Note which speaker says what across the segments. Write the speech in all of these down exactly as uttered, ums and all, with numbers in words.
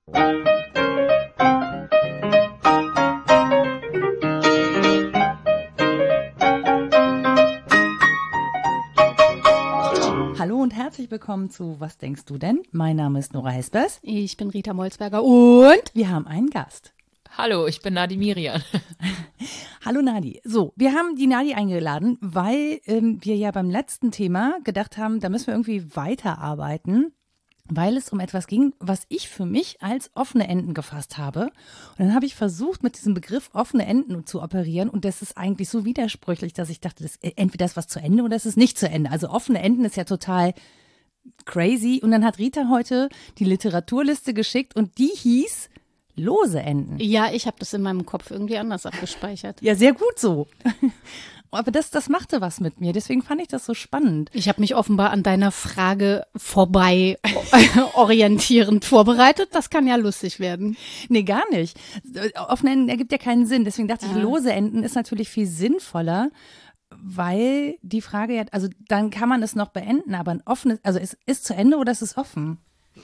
Speaker 1: Hallo und herzlich willkommen zu Was denkst du denn? Mein Name ist Nora Hespers.
Speaker 2: Ich bin Rita Molzberger und
Speaker 1: wir haben einen Gast.
Speaker 3: Hallo, ich bin Nadi Mirian.
Speaker 1: Hallo Nadi. So, wir haben die Nadi eingeladen, weil ähm, wir ja beim letzten Thema gedacht haben, da müssen wir irgendwie weiterarbeiten, weil es um etwas ging, was ich für mich als offene Enden gefasst habe. Und dann habe ich versucht, mit diesem Begriff offene Enden zu operieren und das ist eigentlich so widersprüchlich, dass ich dachte, das, entweder ist was zu Ende oder es ist nicht zu Ende. Also offene Enden ist ja total crazy. Und dann hat Rita heute die Literaturliste geschickt und die hieß lose Enden.
Speaker 2: Ja, ich habe das in meinem Kopf irgendwie anders abgespeichert.
Speaker 1: Ja, sehr gut so. Aber das, das machte was mit mir, deswegen fand ich das so spannend.
Speaker 2: Ich habe mich offenbar an deiner Frage vorbei orientierend vorbereitet. Das kann ja lustig werden.
Speaker 1: Nee, gar nicht. Offene Enden ergibt ja keinen Sinn. Deswegen dachte
Speaker 2: Ja.
Speaker 1: ich, lose Enden ist natürlich viel sinnvoller, weil die Frage ja, also dann kann man es noch beenden, aber ein offenes, also es ist zu Ende oder es ist offen?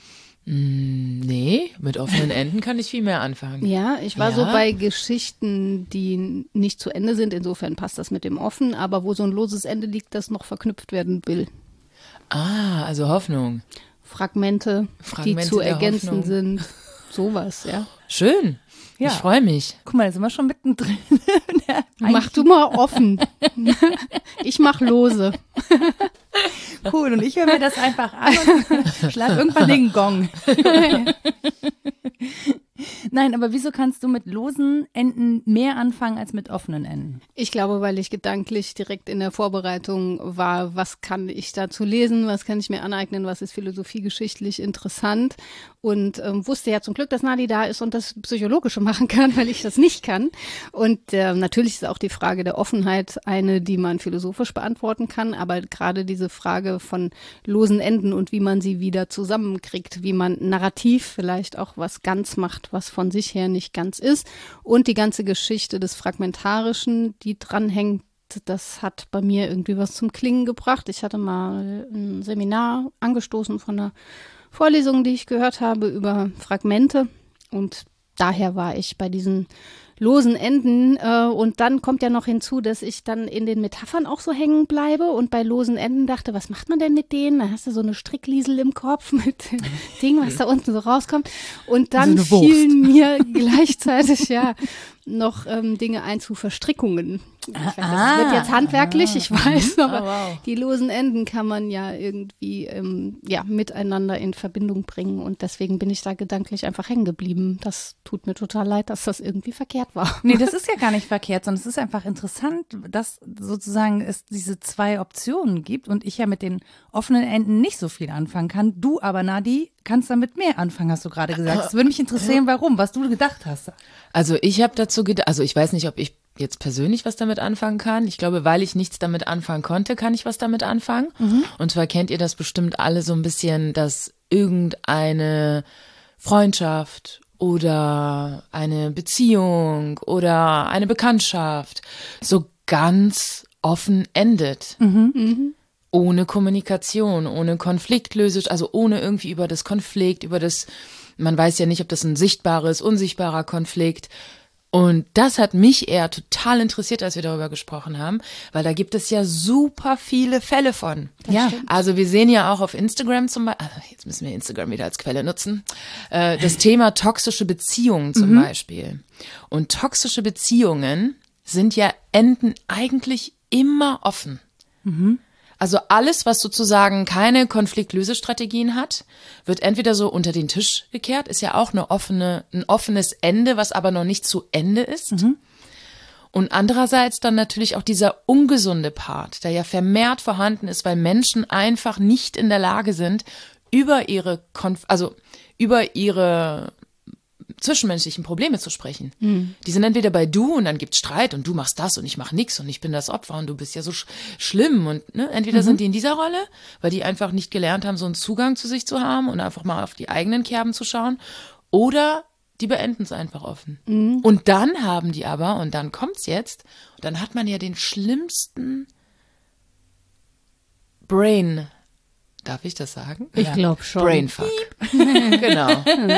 Speaker 3: Nee, mit offenen Enden kann ich viel mehr anfangen.
Speaker 2: Ja, ich war
Speaker 3: Ja.
Speaker 2: so bei Geschichten, die nicht zu Ende sind. Insofern passt das mit dem offen, aber wo so ein loses Ende liegt, das noch verknüpft werden will.
Speaker 3: Ah, also Hoffnung.
Speaker 2: Fragmente,
Speaker 3: Fragmente
Speaker 2: die zu
Speaker 3: der
Speaker 2: ergänzen
Speaker 3: Hoffnung.
Speaker 2: sind. Sowas, ja.
Speaker 3: Schön.
Speaker 1: Ja.
Speaker 3: Ich freue mich.
Speaker 1: Guck mal, da sind wir schon mittendrin.
Speaker 2: Mach du mal offen. Ich mach lose.
Speaker 1: Cool, und ich höre mir das einfach an und schlag irgendwann den Gong. Nein, aber wieso kannst du mit losen Enden mehr anfangen als mit offenen Enden?
Speaker 2: Ich glaube, weil ich gedanklich direkt in der Vorbereitung war, was kann ich dazu lesen, was kann ich mir aneignen, was ist philosophiegeschichtlich interessant und ähm, wusste ja zum Glück, dass Nadi da ist und das Psychologische machen kann, weil ich das nicht kann. Und äh, natürlich ist auch die Frage der Offenheit eine, die man philosophisch beantworten kann, aber gerade diese Frage von losen Enden und wie man sie wieder zusammenkriegt, wie man narrativ vielleicht auch was ganz macht, was von sich her nicht ganz ist und die ganze Geschichte des Fragmentarischen, die dranhängt, das hat bei mir irgendwie was zum Klingen gebracht. Ich hatte mal ein Seminar angestoßen von einer Vorlesung, die ich gehört habe über Fragmente und daher war ich bei diesen losen Enden äh, und dann kommt ja noch hinzu, dass ich dann in den Metaphern auch so hängen bleibe und bei losen Enden dachte, was macht man denn mit denen? Da hast du so eine Strickliesel im Kopf mit dem Ding, was da unten so rauskommt und dann
Speaker 1: So eine
Speaker 2: fielen mir gleichzeitig ja noch ähm, Dinge ein zu Verstrickungen. Ich weiß, das
Speaker 1: Ah,
Speaker 2: wird jetzt handwerklich, ich weiß, aber
Speaker 3: Oh, wow.
Speaker 2: die losen Enden kann man ja irgendwie ähm, ja, miteinander in Verbindung bringen und deswegen bin ich da gedanklich einfach hängen geblieben. Das tut mir total leid, dass das irgendwie verkehrt war.
Speaker 1: Nee, das ist ja gar nicht verkehrt, sondern es ist einfach interessant, dass sozusagen es diese zwei Optionen gibt und ich ja mit den offenen Enden nicht so viel anfangen kann. Du aber, Nadi, kannst damit mehr anfangen, hast du gerade gesagt. Es würde mich interessieren, warum, was du gedacht hast.
Speaker 3: Also ich habe dazu gedacht, also ich weiß nicht, ob ich jetzt persönlich was damit anfangen kann. Ich glaube, weil ich nichts damit anfangen konnte, kann ich was damit anfangen. Und zwar kennt ihr das bestimmt alle so ein bisschen, dass irgendeine Freundschaft oder eine Beziehung oder eine Bekanntschaft so ganz offen endet. Ohne Kommunikation, ohne Konfliktlösung, also ohne irgendwie über das Konflikt, über das, man weiß ja nicht, ob das ein sichtbares, unsichtbarer Konflikt. Und das hat mich eher total interessiert, als wir darüber gesprochen haben, weil da gibt es ja super viele Fälle von.
Speaker 1: Ja.
Speaker 3: Also wir sehen ja auch auf Instagram zum Beispiel, also jetzt müssen wir Instagram wieder als Quelle nutzen, äh, das Thema toxische Beziehungen zum Beispiel. Und toxische Beziehungen sind ja, enden eigentlich immer offen. Also alles, was sozusagen keine Konfliktlösestrategien hat, wird entweder so unter den Tisch gekehrt, ist ja auch eine offene, ein offenes Ende, was aber noch nicht zu Ende ist. Und andererseits dann natürlich auch dieser ungesunde Part, der ja vermehrt vorhanden ist, weil Menschen einfach nicht in der Lage sind, über ihre, Konf- also über ihre zwischenmenschlichen Probleme zu sprechen. Mhm. Die sind entweder bei du und dann gibt's Streit und du machst das und ich mach nix und ich bin das Opfer und du bist ja so sch- schlimm und ne, entweder mhm. sind die in dieser Rolle, weil die einfach nicht gelernt haben, so einen Zugang zu sich zu haben und einfach mal auf die eigenen Kerben zu schauen, oder die beenden es einfach offen. Mhm. Und dann haben die aber, und dann kommt's jetzt, und dann hat man ja den schlimmsten Brain, darf ich das sagen?
Speaker 2: Ich
Speaker 3: ja.
Speaker 2: glaube schon.
Speaker 3: Brainfuck. Genau.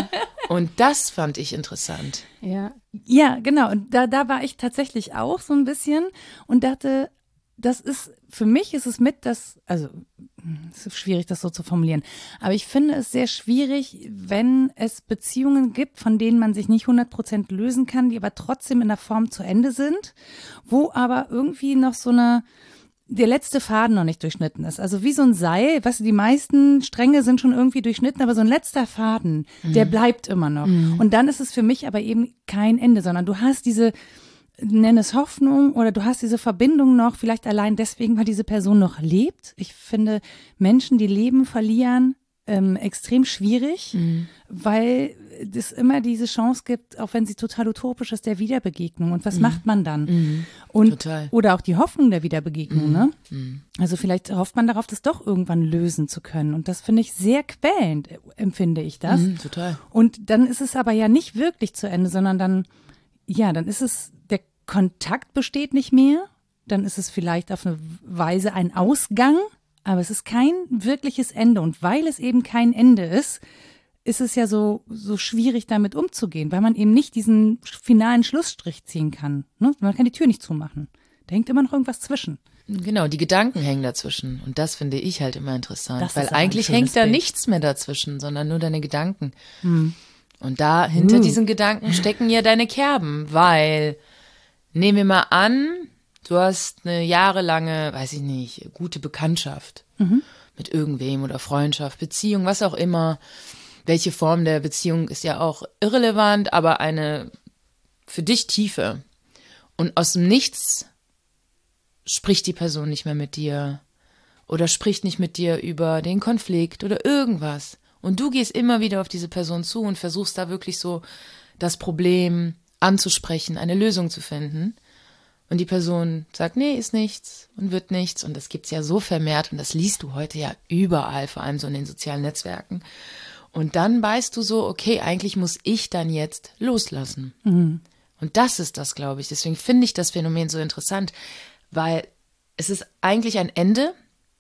Speaker 3: Und das fand ich interessant.
Speaker 2: Ja.
Speaker 1: Ja, genau. Und da, da war ich tatsächlich auch so ein bisschen und dachte, das ist, für mich ist es mit das, also es ist schwierig, das so zu formulieren, aber ich finde es sehr schwierig, wenn es Beziehungen gibt, von denen man sich nicht hundert Prozent lösen kann, die aber trotzdem in der Form zu Ende sind, wo aber irgendwie noch so eine, der letzte Faden noch nicht durchschnitten ist. Also wie so ein Seil, weißt du, die meisten Stränge sind schon irgendwie durchschnitten, aber so ein letzter Faden, mhm. der bleibt immer noch. Mhm. Und dann ist es für mich aber eben kein Ende, sondern du hast diese, nenn es Hoffnung oder du hast diese Verbindung noch, vielleicht allein deswegen, weil diese Person noch lebt. Ich finde Menschen, die Leben verlieren, ähm, extrem schwierig, mhm. weil es immer diese Chance gibt, auch wenn sie total utopisch ist, der Wiederbegegnung. Und was mhm. macht man dann? Mhm. Und, total. Oder auch die Hoffnung der Wiederbegegnung. Mhm. Ne? Mhm. Also vielleicht hofft man darauf, das doch irgendwann lösen zu können. Und das finde ich sehr quälend, empfinde ich das.
Speaker 3: Mhm, total.
Speaker 1: Und dann ist es aber ja nicht wirklich zu Ende, sondern dann, ja, dann ist es, der Kontakt besteht nicht mehr. Dann ist es vielleicht auf eine Weise ein Ausgang, aber es ist kein wirkliches Ende. Und weil es eben kein Ende ist, ist es ja so, so schwierig, damit umzugehen, weil man eben nicht diesen finalen Schlussstrich ziehen kann. Ne? Man kann die Tür nicht zumachen. Da hängt immer noch irgendwas zwischen.
Speaker 3: Genau, die Gedanken hängen dazwischen. Und das finde ich halt immer interessant,
Speaker 1: das
Speaker 3: weil eigentlich hängt da
Speaker 1: Bild.
Speaker 3: nichts mehr dazwischen, sondern nur deine Gedanken. Hm. Und da hinter hm. diesen Gedanken stecken ja deine Kerben, weil, nehmen wir mal an, du hast eine jahrelange, weiß ich nicht, gute Bekanntschaft mhm. mit irgendwem oder Freundschaft, Beziehung, was auch immer. Welche Form der Beziehung ist ja auch irrelevant, aber eine für dich tiefe. Und aus dem Nichts spricht die Person nicht mehr mit dir oder spricht nicht mit dir über den Konflikt oder irgendwas. Und du gehst immer wieder auf diese Person zu und versuchst da wirklich so das Problem anzusprechen, eine Lösung zu finden. Und die Person sagt, nee, ist nichts und wird nichts. Und das gibt's ja so vermehrt und das liest du heute ja überall, vor allem so in den sozialen Netzwerken. Und dann weißt du so, okay, eigentlich muss ich dann jetzt loslassen. Mhm. Und das ist das, glaube ich. Deswegen finde ich das Phänomen so interessant, weil es ist eigentlich ein Ende,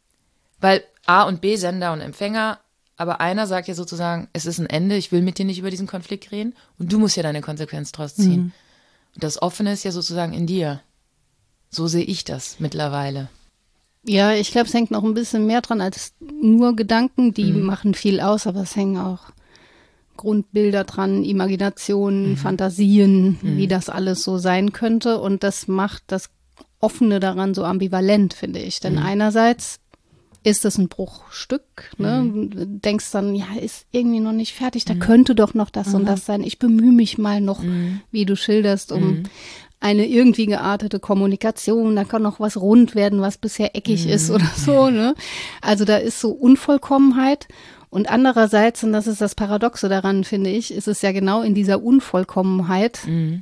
Speaker 3: weil A und B, Sender und Empfänger, aber einer sagt ja sozusagen, es ist ein Ende, ich will mit dir nicht über diesen Konflikt reden und du musst ja deine Konsequenz draus ziehen. Mhm. Und das Offene ist ja sozusagen in dir. So sehe ich das mittlerweile.
Speaker 2: Ja, ich glaube, es hängt noch ein bisschen mehr dran als nur Gedanken, die mhm. machen viel aus, aber es hängen auch Grundbilder dran, Imaginationen, mhm. Fantasien, mhm. wie das alles so sein könnte und das macht das Offene daran so ambivalent, finde ich. Denn mhm. einerseits ist es ein Bruchstück, ne? Mhm. Du denkst dann, ja, ist irgendwie noch nicht fertig, da mhm. könnte doch noch das mhm. und das sein. Ich bemühe mich mal noch, mhm. wie du schilderst, um mhm. eine irgendwie geartete Kommunikation, da kann noch was rund werden, was bisher eckig mhm. ist oder so, ne? Also da ist so Unvollkommenheit und andererseits, und das ist das Paradoxe daran, finde ich, ist es ja genau in dieser Unvollkommenheit mhm.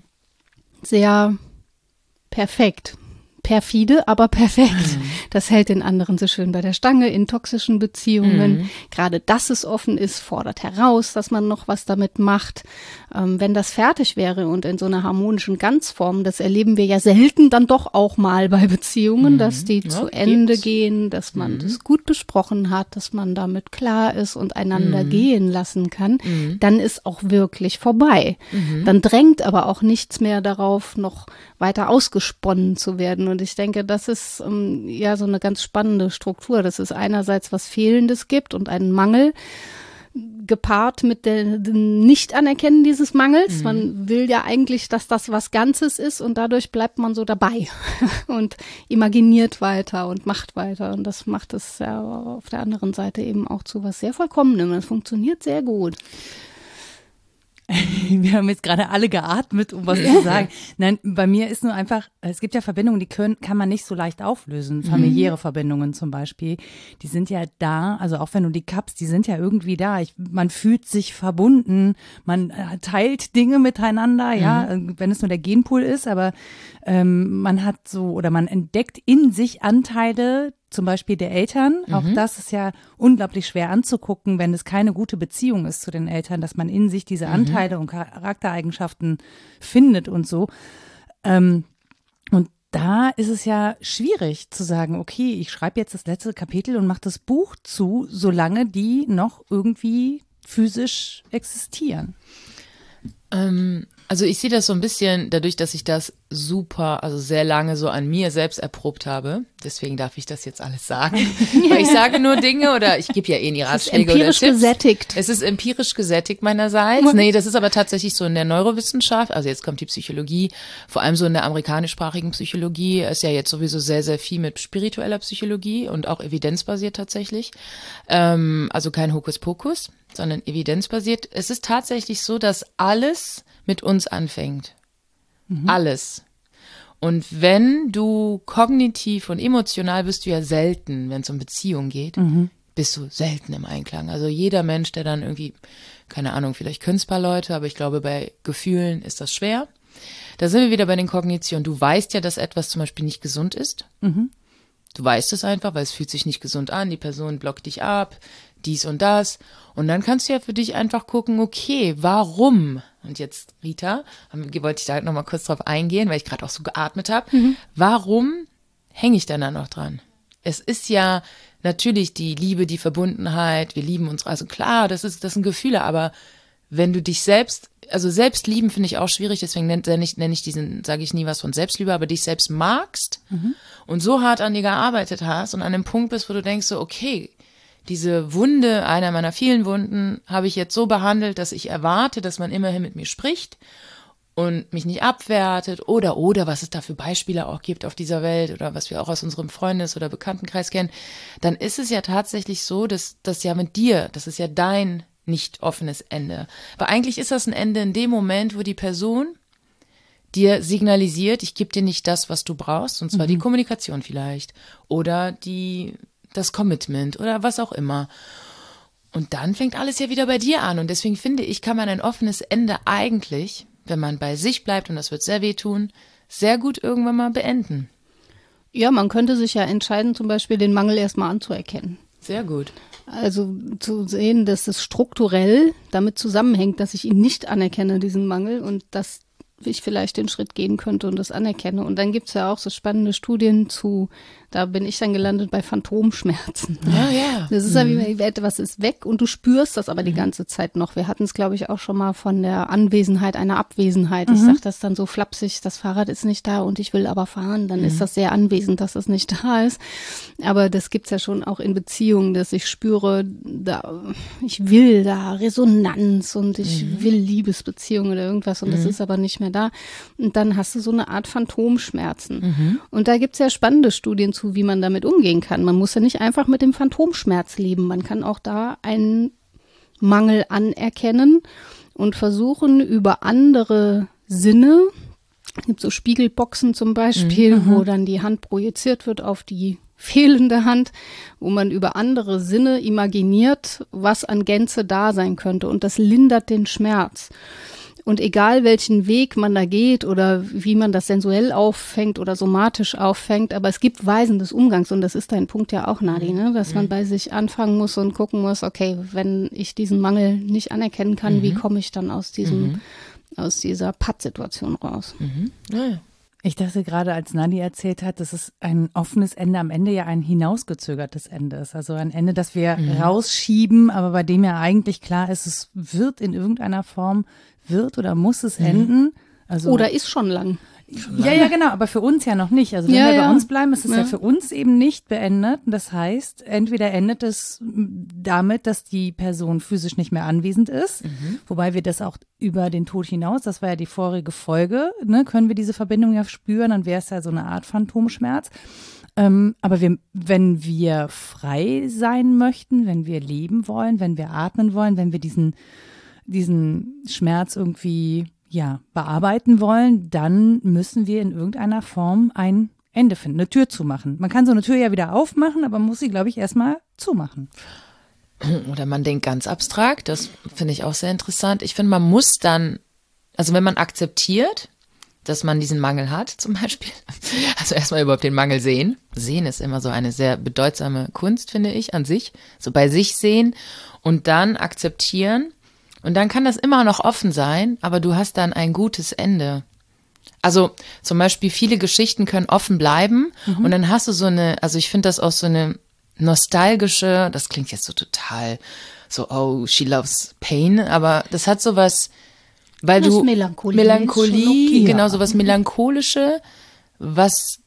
Speaker 2: sehr perfekt. Perfide, aber perfekt. Mhm. Das hält den anderen so schön bei der Stange in toxischen Beziehungen. Mhm. Gerade, dass es offen ist, fordert heraus, dass man noch was damit macht. Ähm, wenn das fertig wäre und in so einer harmonischen Ganzform, das erleben wir ja selten dann doch auch mal bei Beziehungen, mhm. dass die ja, zu Ende gibt's. gehen, dass man mhm. das gut besprochen hat, dass man damit klar ist und einander mhm. gehen lassen kann, mhm. dann ist auch wirklich vorbei. Mhm. Dann drängt aber auch nichts mehr darauf, noch weiter ausgesponnen zu werden. Und ich denke, das ist ähm, ja so eine ganz spannende Struktur. Das ist einerseits was Fehlendes gibt und einen Mangel, gepaart mit der, dem Nicht-Anerkennen dieses Mangels. Mhm. Man will ja eigentlich, dass das was Ganzes ist und dadurch bleibt man so dabei und imaginiert weiter und macht weiter. Und das macht es ja auf der anderen Seite eben auch zu was sehr Vollkommenem. Das funktioniert sehr gut.
Speaker 1: Wir haben jetzt gerade alle geatmet, um was zu sagen. Nein, bei mir ist nur einfach, es gibt ja Verbindungen, die können, kann man nicht so leicht auflösen. Familiäre mhm. Verbindungen zum Beispiel, die sind ja da, also auch wenn du die kappst, die sind ja irgendwie da. Ich, man fühlt sich verbunden, man teilt Dinge miteinander, mhm. ja, wenn es nur der Genpool ist, aber ähm, man hat so, oder man entdeckt in sich Anteile, zum Beispiel der Eltern. Mhm. Auch das ist ja unglaublich schwer anzugucken, wenn es keine gute Beziehung ist zu den Eltern, dass man in sich diese Anteile mhm. und Charaktereigenschaften findet und so. Ähm, und da ist es ja schwierig zu sagen, okay, ich schreibe jetzt das letzte Kapitel und mache das Buch zu, solange die noch irgendwie physisch existieren.
Speaker 3: Ähm, also ich sehe das so ein bisschen dadurch, dass ich das super, also sehr lange so an mir selbst erprobt habe. Deswegen darf ich das jetzt alles sagen. Weil ich sage nur Dinge oder ich gebe ja eh nie Ratschläge oder Tipps.
Speaker 2: Es ist empirisch gesättigt.
Speaker 3: Es ist empirisch gesättigt meinerseits. Nee, das ist aber tatsächlich so in der Neurowissenschaft. Also jetzt kommt die Psychologie, vor allem so in der amerikanischsprachigen Psychologie ist ja jetzt sowieso sehr, sehr viel mit spiritueller Psychologie und auch evidenzbasiert tatsächlich. Ähm, also kein Hokuspokus, sondern evidenzbasiert. Es ist tatsächlich so, dass alles mit uns anfängt. Mhm. Alles. Und wenn du kognitiv und emotional bist du ja selten, wenn es um Beziehung geht, mhm. bist du selten im Einklang. Also jeder Mensch, der dann irgendwie, keine Ahnung, vielleicht können es ein paar Leute, aber ich glaube, bei Gefühlen ist das schwer. Da sind wir wieder bei den Kognitionen. Du weißt ja, dass etwas zum Beispiel nicht gesund ist. Mhm. Du weißt es einfach, weil es fühlt sich nicht gesund an. Die Person blockt dich ab, dies und das. Und dann kannst du ja für dich einfach gucken, okay, warum? Und jetzt, Rita, wollte ich da halt nochmal kurz drauf eingehen, weil ich gerade auch so geatmet habe. Mhm. Warum hänge ich denn da noch dran? Es ist ja natürlich die Liebe, die Verbundenheit, wir lieben uns, also klar, das ist, das sind Gefühle, aber wenn du dich selbst, also selbst lieben finde ich auch schwierig, deswegen nenne ich, nenne ich diesen, sage ich nie was von Selbstliebe, aber dich selbst magst mhm. und so hart an dir gearbeitet hast und an dem Punkt bist, wo du denkst so, okay, diese Wunde, einer meiner vielen Wunden, habe ich jetzt so behandelt, dass ich erwarte, dass man immerhin mit mir spricht und mich nicht abwertet oder, oder, was es da für Beispiele auch gibt auf dieser Welt oder was wir auch aus unserem Freundes- oder Bekanntenkreis kennen, dann ist es ja tatsächlich so, dass das ja mit dir, das ist ja dein nicht offenes Ende. Aber eigentlich ist das ein Ende in dem Moment, wo die Person dir signalisiert, ich gebe dir nicht das, was du brauchst, und zwar mhm. die Kommunikation vielleicht oder die das Commitment oder was auch immer. Und dann fängt alles ja wieder bei dir an. Und deswegen finde ich, kann man ein offenes Ende eigentlich, wenn man bei sich bleibt, und das wird sehr wehtun, sehr gut irgendwann mal beenden.
Speaker 2: Ja, man könnte sich ja entscheiden, zum Beispiel den Mangel erstmal anzuerkennen.
Speaker 3: Sehr gut.
Speaker 2: Also zu sehen, dass es strukturell damit zusammenhängt, dass ich ihn nicht anerkenne, diesen Mangel, und dass ich vielleicht den Schritt gehen könnte und das anerkenne. Und dann gibt es ja auch so spannende Studien zu, da bin ich dann gelandet bei Phantomschmerzen.
Speaker 3: Ja, ja.
Speaker 2: Das ist ja wie, etwas ist weg und du spürst das aber die ganze Zeit noch. Wir hatten es, glaube ich, auch schon mal von der Anwesenheit einer Abwesenheit. Ich mhm. sage das dann so flapsig, das Fahrrad ist nicht da und ich will aber fahren. Dann mhm. ist das sehr anwesend, dass es nicht da ist. Aber das gibt's ja schon auch in Beziehungen, dass ich spüre, da, ich will da Resonanz und ich mhm. will Liebesbeziehung oder irgendwas und mhm. das ist aber nicht mehr da. Und dann hast du so eine Art Phantomschmerzen. Mhm. Und da gibt's ja spannende Studien zu, wie man damit umgehen kann. Man muss ja nicht einfach mit dem Phantomschmerz leben. Man kann auch da einen Mangel anerkennen und versuchen, über andere Sinne, es gibt so Spiegelboxen zum Beispiel, mhm. wo dann die Hand projiziert wird auf die fehlende Hand, wo man über andere Sinne imaginiert, was an Gänze da sein könnte. Und das lindert den Schmerz. Und egal welchen Weg man da geht oder wie man das sensuell auffängt oder somatisch auffängt, aber es gibt Weisen des Umgangs und das ist dein Punkt ja auch, Nadi, ne? Dass mhm. man bei sich anfangen muss und gucken muss, okay, wenn ich diesen Mangel nicht anerkennen kann, mhm. wie komme ich dann aus diesem, mhm. aus dieser Pattsituation raus?
Speaker 3: Mhm. Ja, ja.
Speaker 1: Ich dachte gerade, als Nadi erzählt hat, dass es ein offenes Ende am Ende ja ein hinausgezögertes Ende ist. Also ein Ende, das wir mhm. rausschieben, aber bei dem ja eigentlich klar ist, es wird in irgendeiner Form, wird oder muss es mhm. enden. Also,
Speaker 2: oder ist schon lang.
Speaker 1: Ja, ja, genau, aber für uns ja noch nicht. Also wenn
Speaker 2: ja,
Speaker 1: wir
Speaker 2: ja.
Speaker 1: bei uns bleiben, ist es ja.
Speaker 2: ja
Speaker 1: für uns eben nicht beendet. Das heißt, entweder endet es damit, dass die Person physisch nicht mehr anwesend ist, mhm. wobei wir das auch über den Tod hinaus, das war ja die vorige Folge, ne, können wir diese Verbindung ja spüren, dann wäre es ja so eine Art Phantomschmerz. Ähm, aber wir, wenn wir frei sein möchten, wenn wir leben wollen, wenn wir atmen wollen, wenn wir diesen, diesen Schmerz irgendwie ja, bearbeiten wollen, dann müssen wir in irgendeiner Form ein Ende finden, eine Tür zumachen. Man kann so eine Tür ja wieder aufmachen, aber man muss sie, glaube ich, erstmal zumachen.
Speaker 3: Oder man denkt ganz abstrakt, das finde ich auch sehr interessant. Ich finde, man muss dann, also wenn man akzeptiert, dass man diesen Mangel hat zum Beispiel, also erstmal überhaupt den Mangel sehen. Sehen ist immer so eine sehr bedeutsame Kunst, finde ich, an sich. So bei sich sehen und dann akzeptieren. Und dann kann das immer noch offen sein, aber du hast dann ein gutes Ende. Also zum Beispiel viele Geschichten können offen bleiben mhm. und dann hast du so eine, also ich finde das auch so eine nostalgische, das klingt jetzt so total so, oh, she loves pain, aber das hat so was Weil
Speaker 2: Das
Speaker 3: du
Speaker 2: Melancholie
Speaker 3: Melancholie,
Speaker 2: ist schon okay.
Speaker 3: genau, so was Melancholische, was,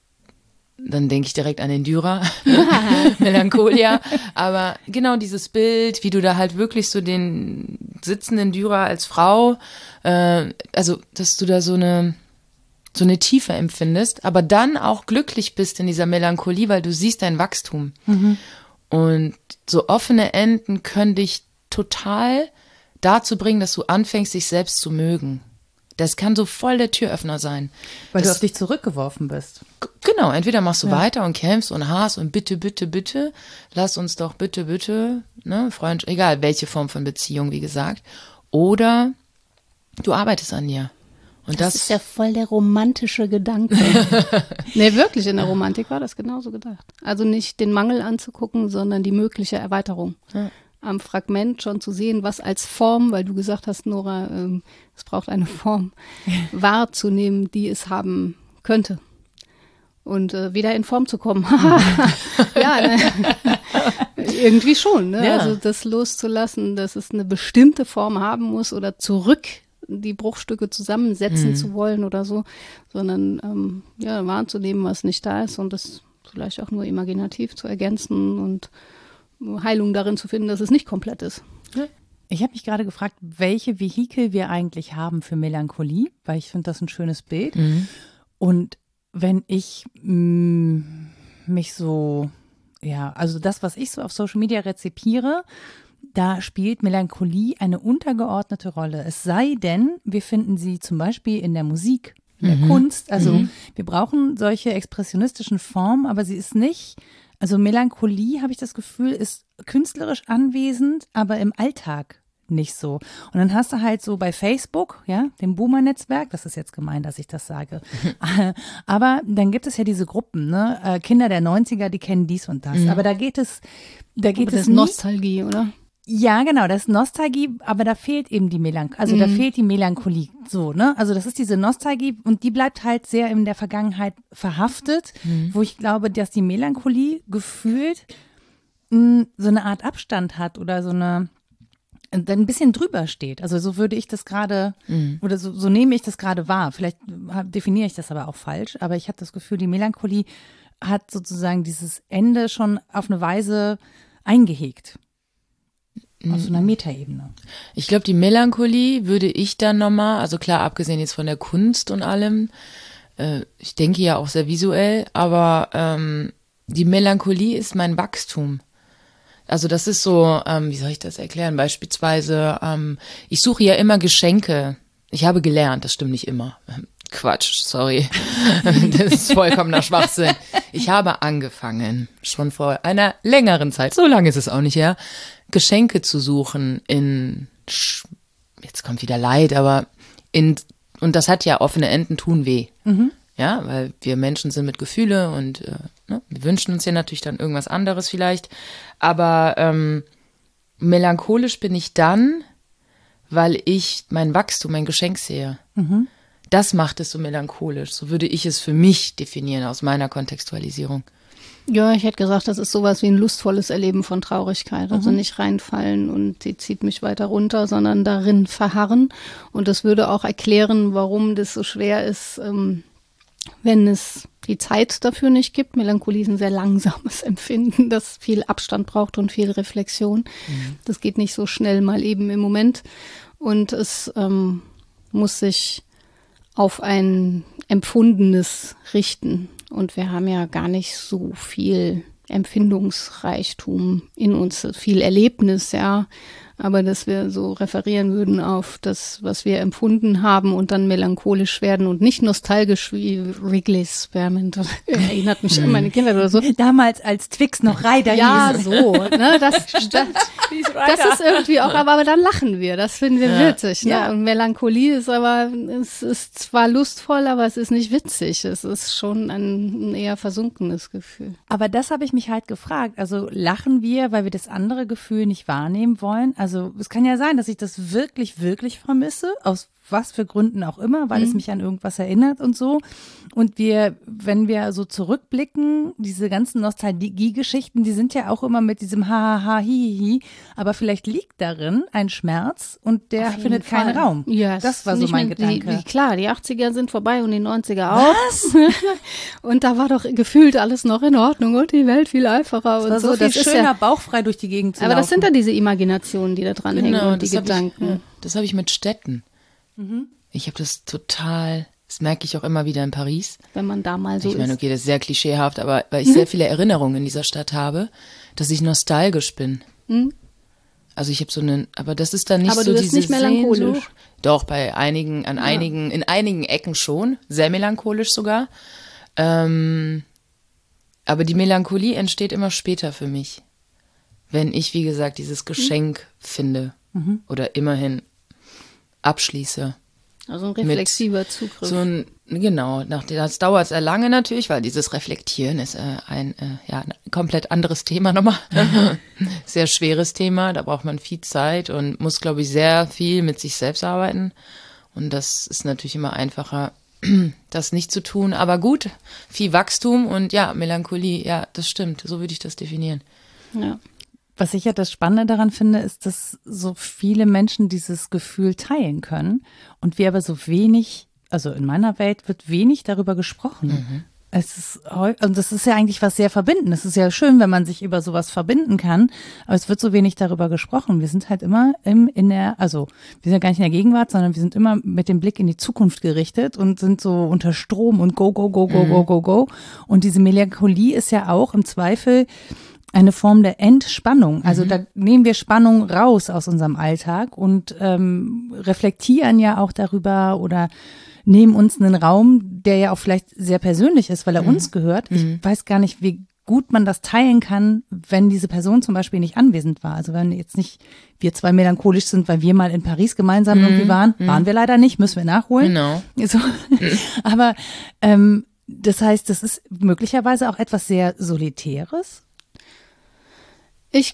Speaker 3: dann denke ich direkt an den Dürer, Melancholia, aber genau dieses Bild, wie du da halt wirklich so den sitzenden Dürer als Frau, äh, also dass du da so eine so eine Tiefe empfindest, aber dann auch glücklich bist in dieser Melancholie, weil du siehst dein Wachstum. Mhm. Und so offene Enden können dich total dazu bringen, dass du anfängst, dich selbst zu mögen. Das kann so voll der Türöffner sein.
Speaker 1: Weil
Speaker 3: das,
Speaker 1: du auf dich zurückgeworfen bist.
Speaker 3: G- genau, entweder machst du
Speaker 1: ja.
Speaker 3: weiter und kämpfst und hast und bitte, bitte, bitte, lass uns doch bitte, bitte, ne, Freund, egal welche Form von Beziehung, wie gesagt. Oder du arbeitest an dir. Und das,
Speaker 2: Das ist ja voll der romantische Gedanke. Nee, wirklich, in der Romantik war das genauso gedacht. Also nicht den Mangel anzugucken, sondern die mögliche Erweiterung.
Speaker 3: Ja.
Speaker 2: Am Fragment schon zu sehen, was als Form, weil du gesagt hast, Nora, ähm, es braucht eine Form, wahrzunehmen, die es haben könnte. Und äh, wieder in Form zu kommen. Ja, ne? Irgendwie schon. Ne?
Speaker 3: Ja.
Speaker 2: Also das loszulassen, dass es eine bestimmte Form haben muss oder zurück die Bruchstücke zusammensetzen
Speaker 3: Mhm.
Speaker 2: zu wollen oder so, sondern ähm, ja, wahrzunehmen, was nicht da ist und das vielleicht auch nur imaginativ zu ergänzen und Heilung darin zu finden, dass es nicht komplett ist.
Speaker 1: Ich habe mich gerade gefragt, welche Vehikel wir eigentlich haben für Melancholie, weil ich finde das ein schönes Bild.
Speaker 3: Mhm.
Speaker 1: Und wenn ich mh, mich so, ja, also das, was ich so auf Social Media rezipiere, da spielt Melancholie eine untergeordnete Rolle. Es sei denn, wir finden sie zum Beispiel in der Musik, in der
Speaker 3: Mhm.
Speaker 1: Kunst. Also
Speaker 3: Mhm.
Speaker 1: wir brauchen solche expressionistischen Formen, aber sie ist nicht, also Melancholie, habe ich das Gefühl, ist künstlerisch anwesend, aber im Alltag nicht so. Und dann hast du halt so bei Facebook, ja, dem Boomer-Netzwerk, das ist jetzt gemein, dass ich das sage, aber dann gibt es ja diese Gruppen, ne, äh, Kinder der neunziger, die kennen dies und das,
Speaker 3: Mhm.
Speaker 1: aber da geht es, da geht
Speaker 2: Aber das
Speaker 1: es
Speaker 2: ist
Speaker 1: nie,
Speaker 2: Nostalgie, oder?
Speaker 1: ja, genau, das ist Nostalgie, aber da fehlt eben die Melancholie, also da
Speaker 2: Mhm.
Speaker 1: fehlt die Melancholie, so, ne, also das ist diese Nostalgie und die bleibt halt sehr in der Vergangenheit verhaftet,
Speaker 3: Mhm.
Speaker 1: wo ich glaube, dass die Melancholie gefühlt mh, so eine Art Abstand hat oder so eine, dann ein bisschen drüber steht. Also so würde ich das gerade,
Speaker 3: Mhm.
Speaker 1: oder so, so nehme ich das gerade wahr. Vielleicht hab- definiere ich das aber auch falsch, aber ich habe das Gefühl, die Melancholie hat sozusagen dieses Ende schon auf eine Weise eingehegt. Auf so einer Metaebene.
Speaker 3: Ich glaube, die Melancholie würde ich dann nochmal, also klar, abgesehen jetzt von der Kunst und allem, äh, ich denke ja auch sehr visuell, aber ähm, die Melancholie ist mein Wachstum. Also das ist so, ähm, wie soll ich das erklären? Beispielsweise, ähm, ich suche ja immer Geschenke. Ich habe gelernt, das stimmt nicht immer. Quatsch, sorry. Das ist vollkommener Schwachsinn. Ich habe angefangen, schon vor einer längeren Zeit, so lange ist es auch nicht her, Geschenke zu suchen in, Sch- jetzt kommt wieder Leid, aber in, und das hat ja offene Enden tun weh.
Speaker 1: Mhm.
Speaker 3: Ja, weil wir Menschen sind mit Gefühle und äh, ne, wir wünschen uns ja natürlich dann irgendwas anderes vielleicht. Aber ähm, melancholisch bin ich dann, weil ich mein Wachstum, mein Geschenk sehe.
Speaker 1: Mhm.
Speaker 3: Das macht es so melancholisch. So würde ich es für mich definieren aus meiner Kontextualisierung.
Speaker 2: Ja, ich hätte gesagt, das ist sowas wie ein lustvolles Erleben von Traurigkeit. Also nicht reinfallen und die zieht mich weiter runter, sondern darin verharren. Und das würde auch erklären, warum das so schwer ist, ähm, wenn es die Zeit dafür nicht gibt. Melancholie ist ein sehr langsames Empfinden, das viel Abstand braucht und viel Reflexion. Mhm. Das geht nicht so schnell mal eben im Moment. Und es ähm, muss sich auf ein Empfundenes richten. Und wir haben ja gar nicht so viel Empfindungsreichtum in uns, viel Erlebnis, ja. Aber dass wir so referieren würden auf das, was wir empfunden haben und dann melancholisch werden und nicht nostalgisch wie Wrigley's Spearmint. Erinnert mich an meine Kinder oder so.
Speaker 1: Damals als Twix noch Ryder
Speaker 2: Ja,
Speaker 1: hieß.
Speaker 2: so. Ne, das, das, das ist irgendwie auch, aber, aber dann lachen wir. Das finden wir
Speaker 3: Ja.
Speaker 2: witzig. Ne?
Speaker 1: Ja.
Speaker 2: Und Melancholie ist aber, es ist zwar lustvoll, aber es ist nicht witzig. Es ist schon ein, ein eher versunkenes Gefühl.
Speaker 1: Aber das habe ich mich halt gefragt. Also lachen wir, weil wir das andere Gefühl nicht wahrnehmen wollen? Also es kann ja sein, dass ich das wirklich, wirklich vermisse, aus was für Gründen auch immer, weil mhm. es mich an irgendwas erinnert und so. Und wir, wenn wir so zurückblicken, diese ganzen Nostalgie-Geschichten, die sind ja auch immer mit diesem Ha-Ha-Ha, Hi-Hi, aber vielleicht liegt darin ein Schmerz und der findet Fall. keinen Raum.
Speaker 2: Ja,
Speaker 1: das war so mein Gedanke.
Speaker 2: Die, die, klar, die achtziger sind vorbei und die neunziger auch. Was? Und da war doch gefühlt alles noch in Ordnung und die Welt viel einfacher.
Speaker 1: Es
Speaker 2: und
Speaker 1: war so,
Speaker 2: so.
Speaker 1: viel
Speaker 2: Das ist
Speaker 1: schöner,
Speaker 2: ja
Speaker 1: bauchfrei durch die Gegend zu
Speaker 2: Aber
Speaker 1: laufen.
Speaker 2: das sind dann diese Imaginationen, die da dran
Speaker 3: genau,
Speaker 2: hängen und die
Speaker 3: das
Speaker 2: Gedanken.
Speaker 3: Ich, ja, das habe ich mit Städten. Mhm. Ich habe das total, das merke ich auch immer wieder in Paris.
Speaker 2: Wenn man da mal so
Speaker 3: Ich meine,
Speaker 2: ist.
Speaker 3: okay, das ist sehr klischeehaft, aber weil ich sehr viele Erinnerungen in dieser Stadt habe, dass ich nostalgisch bin.
Speaker 2: Mhm.
Speaker 3: Also ich habe so einen, aber das ist dann nicht
Speaker 2: aber
Speaker 3: so
Speaker 2: du
Speaker 3: diese
Speaker 2: bist nicht melancholisch.
Speaker 3: Sehnsucht. Doch, bei einigen, an
Speaker 2: ja.
Speaker 3: einigen, in einigen Ecken schon, sehr melancholisch sogar. Ähm, aber die Melancholie entsteht immer später für mich. Wenn ich, wie gesagt, dieses Geschenk mhm. finde mhm. oder immerhin abschließe.
Speaker 2: Also ein reflexiver Zugriff.
Speaker 3: So ein, genau, nach, das dauert sehr lange natürlich, weil dieses Reflektieren ist äh, ein, äh, ja, ein komplett anderes Thema nochmal. Sehr schweres Thema, da braucht man viel Zeit und muss, glaube ich, sehr viel mit sich selbst arbeiten. Und das ist natürlich immer einfacher, das nicht zu tun. Aber gut, viel Wachstum und ja, Melancholie, ja, das stimmt, so würde ich das definieren.
Speaker 2: Ja.
Speaker 1: Was ich ja das Spannende daran finde, ist, dass so viele Menschen dieses Gefühl teilen können und wir aber so wenig, also in meiner Welt wird wenig darüber gesprochen. Mhm. Es ist, und das ist ja eigentlich was sehr Verbindendes. Es ist ja schön, wenn man sich über sowas verbinden kann, aber es wird so wenig darüber gesprochen. Wir sind halt immer im, in der, also wir sind ja gar nicht in der Gegenwart, sondern wir sind immer mit dem Blick in die Zukunft gerichtet und sind so unter Strom und go, go, go, go, mhm. go, go, go. Und diese Melancholie ist ja auch im Zweifel eine Form der Entspannung. Also mhm. da nehmen wir Spannung raus aus unserem Alltag und ähm, reflektieren ja auch darüber oder nehmen uns einen Raum, der ja auch vielleicht sehr persönlich ist, weil er mhm. uns gehört. Ich mhm. weiß gar nicht, wie gut man das teilen kann, wenn diese Person zum Beispiel nicht anwesend war. Also wenn jetzt nicht wir zwei melancholisch sind, weil wir mal in Paris gemeinsam mhm. irgendwie waren, mhm. waren wir leider nicht, müssen wir nachholen.
Speaker 3: Genau.
Speaker 1: So. Mhm. Aber ähm, das heißt, das ist möglicherweise auch etwas sehr Solitäres.
Speaker 2: Ich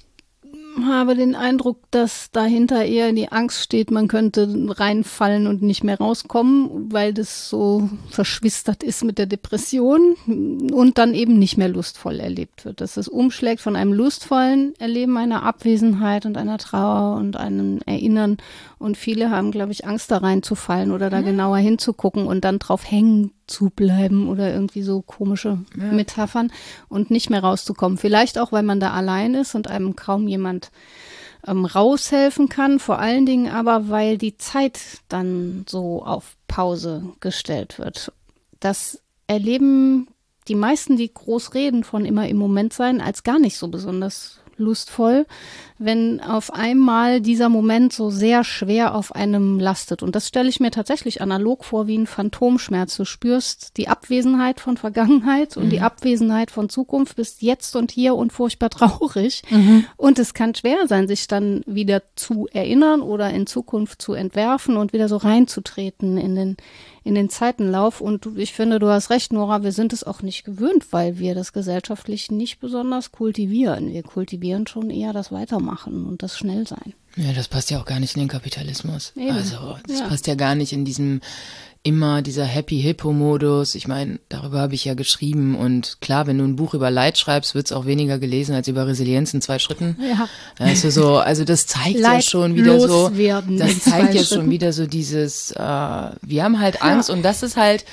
Speaker 2: habe den Eindruck, dass dahinter eher die Angst steht, man könnte reinfallen und nicht mehr rauskommen, weil das so verschwistert ist mit der Depression und dann eben nicht mehr lustvoll erlebt wird. Dass es umschlägt von einem lustvollen Erleben einer Abwesenheit und einer Trauer und einem Erinnern. Und viele haben, glaube ich, Angst, da reinzufallen oder da mhm. genauer hinzugucken und dann drauf hängen zu bleiben oder irgendwie so komische ja. Metaphern und nicht mehr rauszukommen. Vielleicht auch, weil man da allein ist und einem kaum jemand ähm, raushelfen kann. Vor allen Dingen aber, weil die Zeit dann so auf Pause gestellt wird. Das erleben die meisten, die groß reden von immer im Moment sein, als gar nicht so besonders lustvoll, wenn auf einmal dieser Moment so sehr schwer auf einem lastet. Und das stelle ich mir tatsächlich analog vor wie ein Phantomschmerz. Du spürst die Abwesenheit von Vergangenheit und mhm. die Abwesenheit von Zukunft, bist jetzt und hier und furchtbar traurig. Mhm. Und es kann schwer sein, sich dann wieder zu erinnern oder in Zukunft zu entwerfen und wieder so reinzutreten in den in den Zeitenlauf. Und ich finde, du hast recht, Nora, wir sind es auch nicht gewöhnt, weil wir das gesellschaftlich nicht besonders kultivieren. Wir kultivieren schon eher das Weitermachen und das Schnellsein.
Speaker 3: Ja, das passt ja auch gar nicht in den Kapitalismus.
Speaker 2: Eben.
Speaker 3: Also das
Speaker 2: ja.
Speaker 3: passt ja gar nicht in diesem immer dieser Happy-Hippo-Modus. Ich meine, darüber habe ich ja geschrieben und klar, wenn du ein Buch über Leid schreibst, wird es auch weniger gelesen als über Resilienz in zwei Schritten.
Speaker 2: Ja.
Speaker 3: Also so, also das zeigt ja schon wieder so, das zeigt ja schon wieder so dieses, äh, wir haben halt Angst ja. und das ist halt,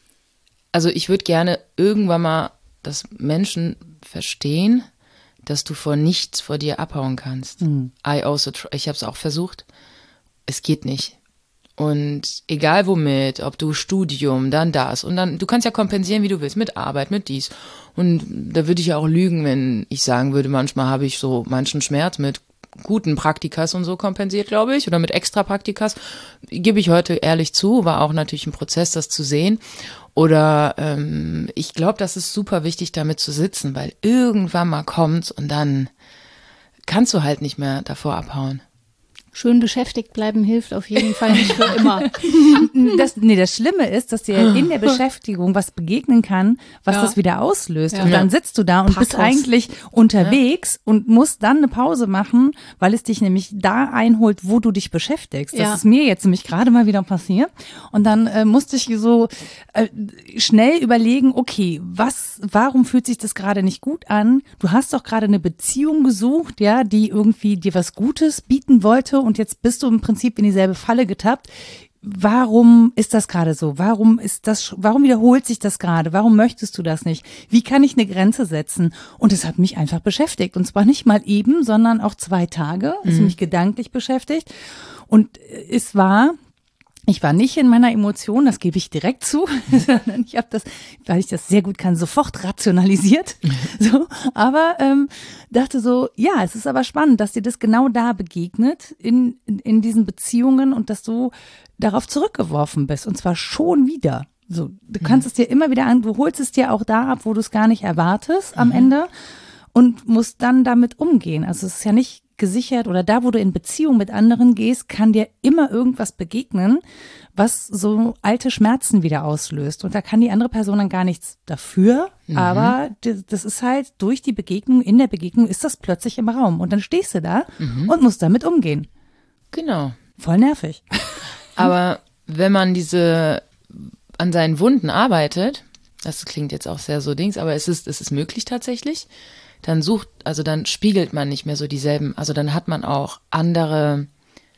Speaker 3: also ich würde gerne irgendwann mal, dass Menschen verstehen, dass du vor nichts vor dir abhauen kannst. Mhm. I also try, ich habe es auch versucht, es geht nicht. Und egal womit, ob du Studium, dann das und dann, du kannst ja kompensieren, wie du willst, mit Arbeit, mit dies. Und da würde ich ja auch lügen, wenn ich sagen würde, manchmal habe ich so manchen Schmerz mit guten Praktikas und so kompensiert, glaube ich, oder mit extra Praktikas. Gebe ich heute ehrlich zu, war auch natürlich ein Prozess, das zu sehen. Oder ähm, ich glaube, das ist super wichtig, damit zu sitzen, weil irgendwann mal kommt's und dann kannst du halt nicht mehr davor abhauen.
Speaker 2: Schön beschäftigt bleiben hilft auf jeden Fall nicht für immer.
Speaker 1: Das, nee, das Schlimme ist, dass dir in der Beschäftigung was begegnen kann, was
Speaker 2: Ja.
Speaker 1: das wieder auslöst.
Speaker 2: Ja.
Speaker 1: Und dann sitzt du da und bist
Speaker 2: Pathos.
Speaker 1: eigentlich unterwegs ja. und musst dann eine Pause machen, weil es dich nämlich da einholt, wo du dich beschäftigst. Das
Speaker 2: Ja.
Speaker 1: ist mir jetzt nämlich gerade mal wieder passiert. Und dann äh, musste ich so äh, schnell überlegen, okay, was, warum fühlt sich das gerade nicht gut an? Du hast doch gerade eine Beziehung gesucht, ja, die irgendwie dir was Gutes bieten wollte. Und jetzt bist du im Prinzip in dieselbe Falle getappt. Warum ist das gerade so? Warum ist das, warum wiederholt sich das gerade? Warum möchtest du das nicht? Wie kann ich eine Grenze setzen? Und es hat mich einfach beschäftigt. Und zwar nicht mal eben, sondern auch zwei Tage. Es hat mich gedanklich beschäftigt. Und es war, ich war nicht in meiner Emotion, das gebe ich direkt zu. Ich habe das, weil ich das sehr gut kann, sofort rationalisiert. So, aber ähm, dachte so, ja, es ist aber spannend, dass dir das genau da begegnet in, in, in diesen Beziehungen und dass du darauf zurückgeworfen bist und zwar schon wieder. So, du kannst mhm. es dir immer wieder an, du holst es dir auch da ab, wo du es gar nicht erwartest am mhm. Ende und musst dann damit umgehen. Also es ist ja nicht gesichert oder da, wo du in Beziehung mit anderen gehst, kann dir immer irgendwas begegnen, was so alte Schmerzen wieder auslöst. Und da kann die andere Person dann gar nichts dafür, mhm. aber das ist halt durch die Begegnung, in der Begegnung ist das plötzlich im Raum. Und dann stehst du da mhm. und musst damit umgehen.
Speaker 3: Genau.
Speaker 1: Voll nervig.
Speaker 3: Aber wenn man diese an seinen Wunden arbeitet, das klingt jetzt auch sehr so Dings, aber es ist, es ist möglich tatsächlich, dann sucht, also dann spiegelt man nicht mehr so dieselben, also dann hat man auch andere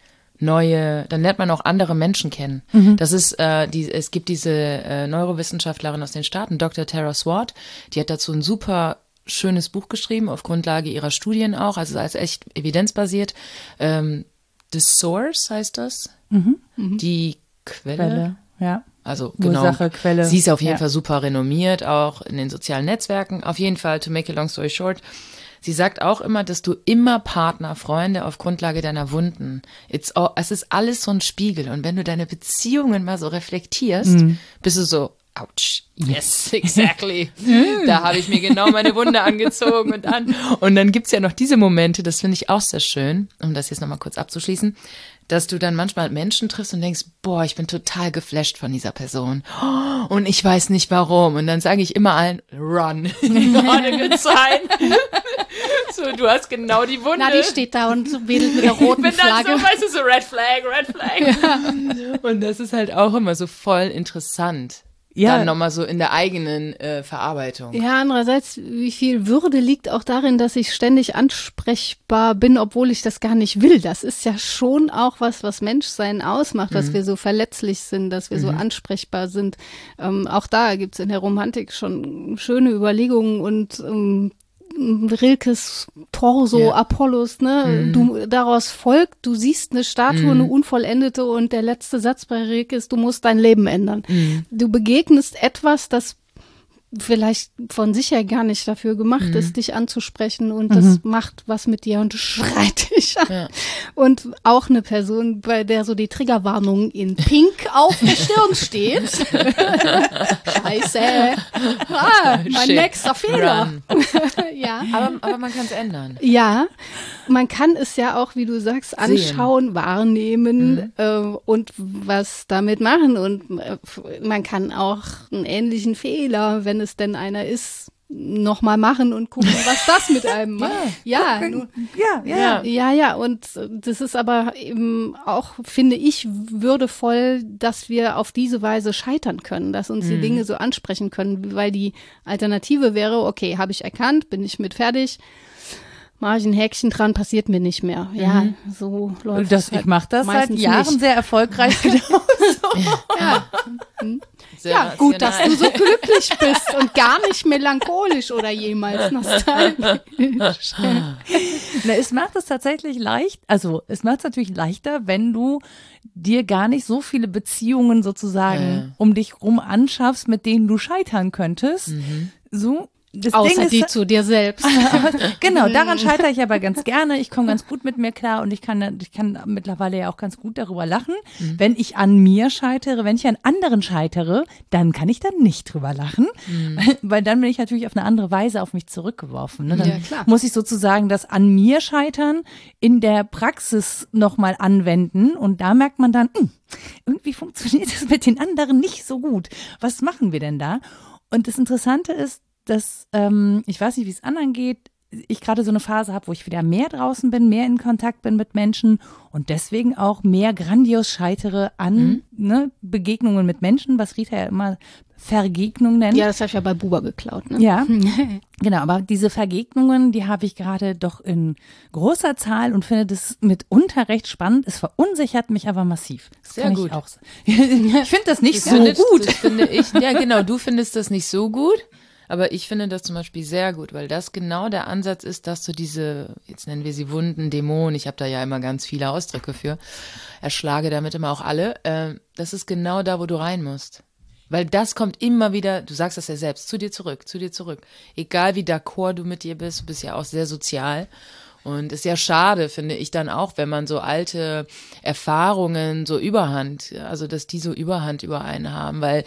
Speaker 3: neue, dann lernt man auch andere Menschen kennen. Mhm. Das ist, äh, die, es gibt diese äh, Neurowissenschaftlerin aus den Staaten, Doktor Tara Swart, die hat dazu ein super schönes Buch geschrieben, auf Grundlage ihrer Studien auch, also als echt evidenzbasiert. Ähm, The Source heißt das, mhm. die Quelle.
Speaker 1: Quelle, ja.
Speaker 3: Also genau,
Speaker 1: Ursache, Quelle.
Speaker 3: Sie ist auf jeden
Speaker 1: ja.
Speaker 3: Fall super renommiert, auch in den sozialen Netzwerken. Auf jeden Fall, to make a long story short, sie sagt auch immer, dass du immer Partner, Freunde auf Grundlage deiner Wunden, it's all, es ist alles so ein Spiegel. Und wenn du deine Beziehungen mal so reflektierst, mhm. bist du so, ouch, yes, exactly. Da habe ich mir genau meine Wunde angezogen und an. Und dann gibt's ja noch diese Momente, das finde ich auch sehr schön, um das jetzt nochmal kurz abzuschließen, dass du dann manchmal Menschen triffst und denkst, boah, ich bin total geflasht von dieser Person. Und ich weiß nicht warum. Und dann sage ich immer allen, run. Not a good sign. So, du hast genau die Wunde.
Speaker 2: Na, die steht da und so wedelt mit der roten
Speaker 3: ich bin
Speaker 2: Flagge.
Speaker 3: Dann so, weißt du, so red flag, red flag. Ja. Und das ist halt auch immer so voll interessant. Ja. Dann nochmal so in der eigenen äh, Verarbeitung.
Speaker 2: Ja, andererseits, wie viel Würde liegt auch darin, dass ich ständig ansprechbar bin, obwohl ich das gar nicht will. Das ist ja schon auch was, was Menschsein ausmacht, mhm. dass wir so verletzlich sind, dass wir mhm. so ansprechbar sind. Ähm, auch da gibt's in der Romantik schon schöne Überlegungen und ähm, Rilkes Torso, yeah. Apollos, ne? Mm. Du, daraus folgt, du siehst eine Statue, mm. eine unvollendete und der letzte Satz bei Rilke ist, du musst dein Leben ändern. Mm. Du begegnest etwas, das vielleicht von sich her gar nicht dafür gemacht mm. ist, dich anzusprechen und mm. das macht was mit dir und schreit dich an. Ja. Und auch eine Person, bei der so die Triggerwarnung in Pink auf der Stirn steht. Scheiße. Ah, mein Shit. nächster Fehler. Ja.
Speaker 3: Aber, aber man kann es ändern.
Speaker 2: Ja, man kann es ja auch, wie du sagst, anschauen, Sehen. wahrnehmen mhm. äh, und was damit machen. Und äh, man kann auch einen ähnlichen Fehler, wenn es denn einer ist, nochmal machen und gucken, was das mit einem macht. Ja, ja, nun,
Speaker 1: ja, ja,
Speaker 2: ja, ja, ja. Und das ist aber eben auch, finde ich, würdevoll, dass wir auf diese Weise scheitern können, dass uns mhm. die Dinge so ansprechen können, weil die Alternative wäre, okay, habe ich erkannt, bin ich mit fertig, mache ich ein Häkchen dran, passiert mir nicht mehr. Ja, mhm. so läuft
Speaker 1: das.
Speaker 2: Halt
Speaker 1: ich mache das seit Jahren
Speaker 2: nicht.
Speaker 1: sehr erfolgreich. Genau so.
Speaker 2: Ja. Hm. Ja, gut, dass du so glücklich bist und gar nicht melancholisch oder jemals nostalgisch.
Speaker 1: Na, es macht es tatsächlich leicht, also es macht es natürlich leichter, wenn du dir gar nicht so viele Beziehungen sozusagen ja. um dich rum anschaffst, mit denen du scheitern könntest. Mhm. So. Das
Speaker 2: Außer
Speaker 1: Ding ist,
Speaker 2: die zu dir selbst.
Speaker 1: Genau, daran scheitere ich aber ganz gerne. Ich komme ganz gut mit mir klar und ich kann, ich kann mittlerweile ja auch ganz gut darüber lachen. Mhm. Wenn ich an mir scheitere, wenn ich an anderen scheitere, dann kann ich da nicht drüber lachen, mhm. weil dann bin ich natürlich auf eine andere Weise auf mich zurückgeworfen. Ne? Dann
Speaker 2: ja, klar.
Speaker 1: muss ich sozusagen das an mir scheitern in der Praxis nochmal anwenden und da merkt man dann, mh, irgendwie funktioniert das mit den anderen nicht so gut. Was machen wir denn da? Und das Interessante ist, dass, ähm, ich weiß nicht, wie es anderen geht, ich gerade so eine Phase habe, wo ich wieder mehr draußen bin, mehr in Kontakt bin mit Menschen und deswegen auch mehr grandios scheitere an mhm. ne, Begegnungen mit Menschen, was Rita ja immer Vergegnung nennt.
Speaker 2: Ja, das habe ich ja bei Buber geklaut. Ne?
Speaker 1: Ja, genau, aber diese Vergegnungen, die habe ich gerade doch in großer Zahl und finde das mitunter recht spannend. Es verunsichert mich aber massiv. Das
Speaker 3: Sehr
Speaker 1: kann
Speaker 3: gut.
Speaker 1: Ich auch sagen. Ich finde das nicht
Speaker 3: ich
Speaker 1: so
Speaker 3: finde,
Speaker 1: gut.
Speaker 3: Das finde ich, ja genau, du findest das nicht so gut. Aber ich finde das zum Beispiel sehr gut, weil das genau der Ansatz ist, dass du diese, jetzt nennen wir sie Wunden, Dämonen, ich habe da ja immer ganz viele Ausdrücke für, erschlage damit immer auch alle, äh, das ist genau da, wo du rein musst. Weil das kommt immer wieder, du sagst das ja selbst, zu dir zurück, zu dir zurück. Egal wie d'accord du mit dir bist, du bist ja auch sehr sozial. Und ist ja schade, finde ich dann auch, wenn man so alte Erfahrungen so Überhand, also dass die so Überhand über einen haben, weil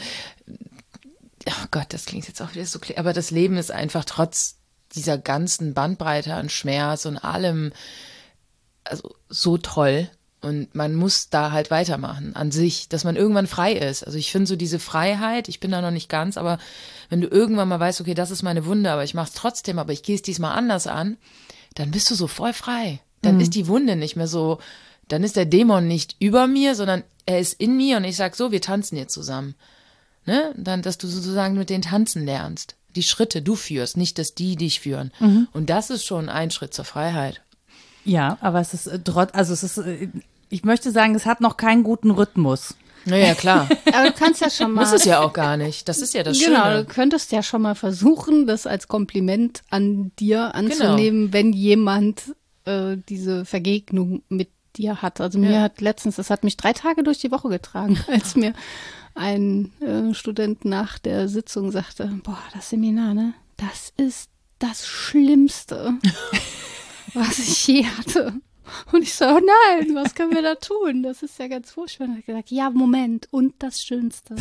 Speaker 3: oh Gott, das klingt jetzt auch wieder so, aber das Leben ist einfach trotz dieser ganzen Bandbreite an Schmerz und allem also so toll und man muss da halt weitermachen an sich, dass man irgendwann frei ist. Also ich finde so diese Freiheit, ich bin da noch nicht ganz, aber wenn du irgendwann mal weißt, okay, das ist meine Wunde, aber ich mache es trotzdem, aber ich gehe es diesmal anders an, dann bist du so voll frei. Dann mhm. ist die Wunde nicht mehr so, dann ist der Dämon nicht über mir, sondern er ist in mir und ich sag so, wir tanzen jetzt zusammen. Ne? Dann, dass du sozusagen mit denen tanzen lernst. Die Schritte du führst, nicht, dass die dich führen. Mhm. Und das ist schon ein Schritt zur Freiheit.
Speaker 1: Ja, aber es ist trotz, also es ist, ich möchte sagen, es hat noch keinen guten Rhythmus.
Speaker 3: Naja, klar.
Speaker 2: Aber du kannst ja schon mal.
Speaker 3: Das ist ja auch gar nicht. Das ist ja das Schöne.
Speaker 2: Genau, du könntest ja schon mal versuchen, das als Kompliment an dir anzunehmen, genau. wenn jemand äh, diese Vergegnung mit dir hat. Also mir ja. hat letztens, das hat mich drei Tage durch die Woche getragen, als mir ein äh, Student nach der Sitzung sagte, boah, das Seminar, ne, das ist das Schlimmste, was ich je hatte. Und ich so, oh nein, was können wir da tun? Das ist ja ganz furchtbar. Und er hat gesagt, ja, Moment, und das Schönste.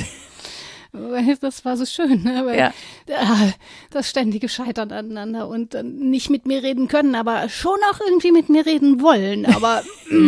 Speaker 2: Das war so schön, ne? Weil, ja. das ständige Scheitern aneinander und äh, nicht mit mir reden können, aber schon auch irgendwie mit mir reden wollen. Aber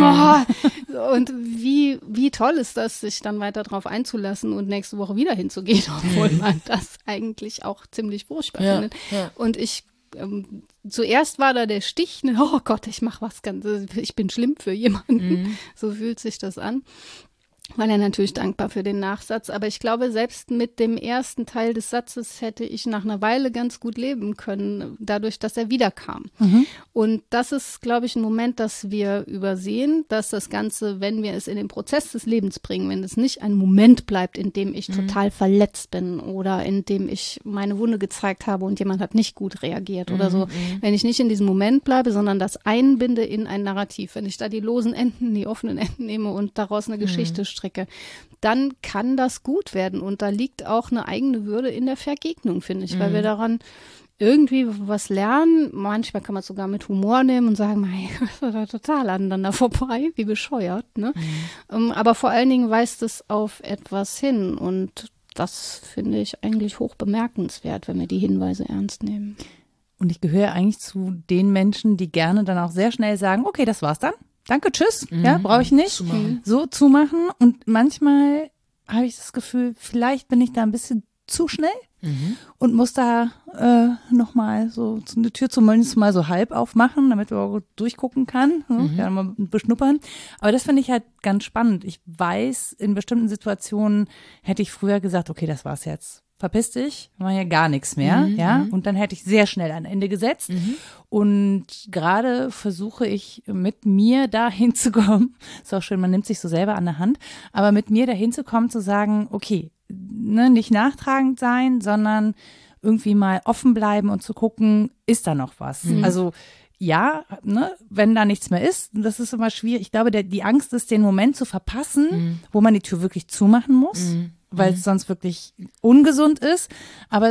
Speaker 2: oh, und wie wie toll ist das, sich dann weiter drauf einzulassen und nächste Woche wieder hinzugehen, obwohl man das eigentlich auch ziemlich furchtbar
Speaker 3: ja,
Speaker 2: findet.
Speaker 3: Ja.
Speaker 2: Und ich ähm, zuerst war da der Stich, ne? Oh Gott, ich mache was ganz, ich bin schlimm für jemanden. Mhm. So fühlt sich das an. War ja natürlich dankbar für den Nachsatz, aber ich glaube, selbst mit dem ersten Teil des Satzes hätte ich nach einer Weile ganz gut leben können, dadurch, dass er wiederkam. Mhm. Und das ist, glaube ich, ein Moment, dass wir übersehen, dass das Ganze, wenn wir es in den Prozess des Lebens bringen, wenn es nicht ein Moment bleibt, in dem ich mhm. total verletzt bin oder in dem ich meine Wunde gezeigt habe und jemand hat nicht gut reagiert mhm. oder so, wenn ich nicht in diesem Moment bleibe, sondern das einbinde in ein Narrativ, wenn ich da die losen Enden, die offenen Enden nehme und daraus eine mhm. Geschichte strecke, dann kann das gut werden. Und da liegt auch eine eigene Würde in der Vergegnung, finde ich, mhm. weil wir daran irgendwie was lernen. Manchmal kann man es sogar mit Humor nehmen und sagen, mein Gott, das ist da total aneinander vorbei, wie bescheuert. Ne? Mhm. Um, aber vor allen Dingen weist es auf etwas hin und das finde ich eigentlich hoch bemerkenswert, wenn wir die Hinweise ernst nehmen.
Speaker 1: Und ich gehöre eigentlich zu den Menschen, die gerne dann auch sehr schnell sagen, okay, das war's dann. Danke, tschüss, mhm. ja, brauche ich nicht.
Speaker 3: Zumachen.
Speaker 1: So zumachen. Und manchmal habe ich das Gefühl, vielleicht bin ich da ein bisschen zu schnell mhm. und muss da äh, nochmal so eine Tür zumindest mal so halb aufmachen, damit man auch durchgucken kann, ne? mhm. ja, mal beschnuppern. Aber das finde ich halt ganz spannend. Ich weiß, in bestimmten Situationen hätte ich früher gesagt, okay, das war's jetzt. Verpiss dich, war ja gar nichts mehr, mhm, ja, und dann hätte ich sehr schnell ein Ende gesetzt mhm. und gerade versuche ich mit mir da hinzukommen, ist auch schön, man nimmt sich so selber an der Hand, aber mit mir da hinzukommen, zu sagen, okay, ne, nicht nachtragend sein, sondern irgendwie mal offen bleiben und zu gucken, ist da noch was, mhm. also ja, ne, wenn da nichts mehr ist, das ist immer schwierig, ich glaube, der, die Angst ist, den Moment zu verpassen, mhm. wo man die Tür wirklich zumachen muss, mhm. weil es sonst wirklich ungesund ist. Aber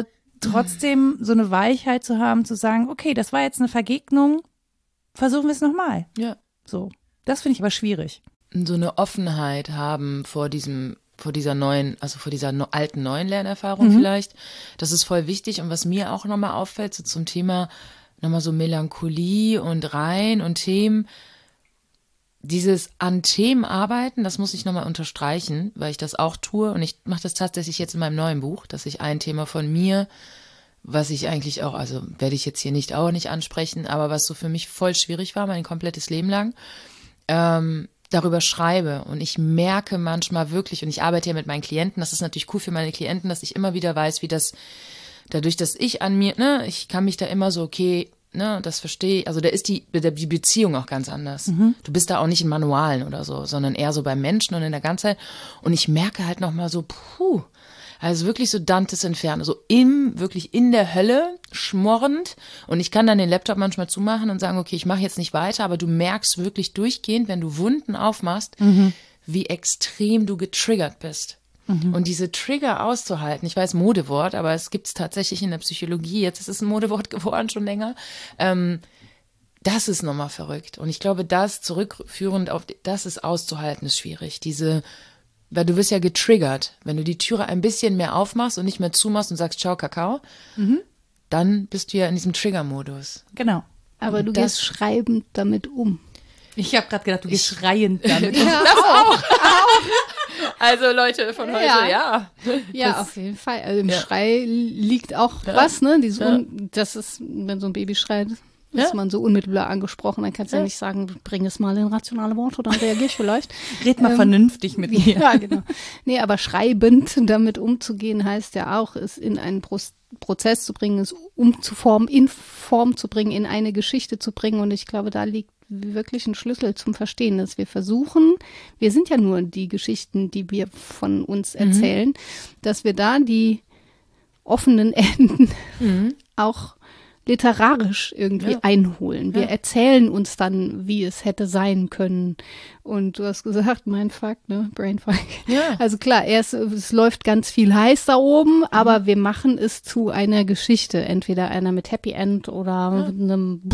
Speaker 1: trotzdem so eine Weichheit zu haben, zu sagen, okay, das war jetzt eine Vergegnung, versuchen wir es nochmal.
Speaker 3: Ja.
Speaker 1: So, das finde ich aber schwierig.
Speaker 3: So eine Offenheit haben vor diesem, vor dieser neuen, also vor dieser no, alten neuen Lernerfahrung mhm. vielleicht. Das ist voll wichtig. Und was mir auch nochmal auffällt, so zum Thema nochmal so Melancholie und Rein und Themen, dieses an Themen arbeiten, das muss ich nochmal unterstreichen, weil ich das auch tue. Und ich mache das tatsächlich jetzt in meinem neuen Buch, dass ich ein Thema von mir, was ich eigentlich auch, also werde ich jetzt hier nicht auch nicht ansprechen, aber was so für mich voll schwierig war, mein komplettes Leben lang, ähm, darüber schreibe. Und ich merke manchmal wirklich, und ich arbeite ja mit meinen Klienten, das ist natürlich cool für meine Klienten, dass ich immer wieder weiß, wie das, dadurch, dass ich an mir, ne, ich kann mich da immer so, okay, ne, das verstehe ich, also da ist die, die Beziehung auch ganz anders. Mhm. Du bist da auch nicht in Manualen oder so, sondern eher so beim Menschen und in der Ganzheit. Und ich merke halt nochmal so, puh, also wirklich so Dantes Inferno, so im, wirklich in der Hölle, schmorrend. Und ich kann dann den Laptop manchmal zumachen und sagen, okay, ich mache jetzt nicht weiter, aber du merkst wirklich durchgehend, wenn du Wunden aufmachst, mhm. wie extrem du getriggert bist. Mhm. Und diese Trigger auszuhalten, ich weiß, Modewort, aber es gibt es tatsächlich in der Psychologie, jetzt ist es ein Modewort geworden, schon länger, ähm, das ist nochmal verrückt. Und ich glaube, das zurückführend auf, das ist auszuhalten, ist schwierig. Diese, weil du wirst ja getriggert, wenn du die Türe ein bisschen mehr aufmachst und nicht mehr zumachst und sagst, ciao, Kakao, mhm. dann bist du ja in diesem Trigger-Modus.
Speaker 1: Genau.
Speaker 2: Aber und du das, gehst schreibend damit um.
Speaker 1: Ich habe gerade gedacht, du gehst schreiend damit um.
Speaker 3: Ja, das auch. auch. Also Leute von heute, ja. Ja,
Speaker 2: ja das, auf jeden Fall. Also im ja. Schrei liegt auch ja. was, ne? Diese ja. un, das ist, wenn so ein Baby schreit, ist ja. man so unmittelbar angesprochen. Dann kannst du ja. ja nicht sagen, bring es mal in rationale Worte, dann reagiere ich vielleicht.
Speaker 1: Red mal ähm, vernünftig mit mir.
Speaker 2: Ja, genau. Nee, aber schreibend damit umzugehen heißt ja auch, es in einen Pro- Prozess zu bringen, es umzuformen, in Form zu bringen, in eine Geschichte zu bringen. Und ich glaube, da liegt wirklich ein Schlüssel zum Verstehen, dass wir versuchen, wir sind ja nur die Geschichten, die wir von uns erzählen, mhm. dass wir da die offenen Enden mhm. auch literarisch irgendwie ja. einholen. Wir ja. erzählen uns dann, wie es hätte sein können. Und du hast gesagt, Mindfuck, ne? Brainfuck. Ja. Also klar, erst, es läuft ganz viel heiß da oben, mhm. aber wir machen es zu einer Geschichte. Entweder einer mit Happy End oder ja. mit einem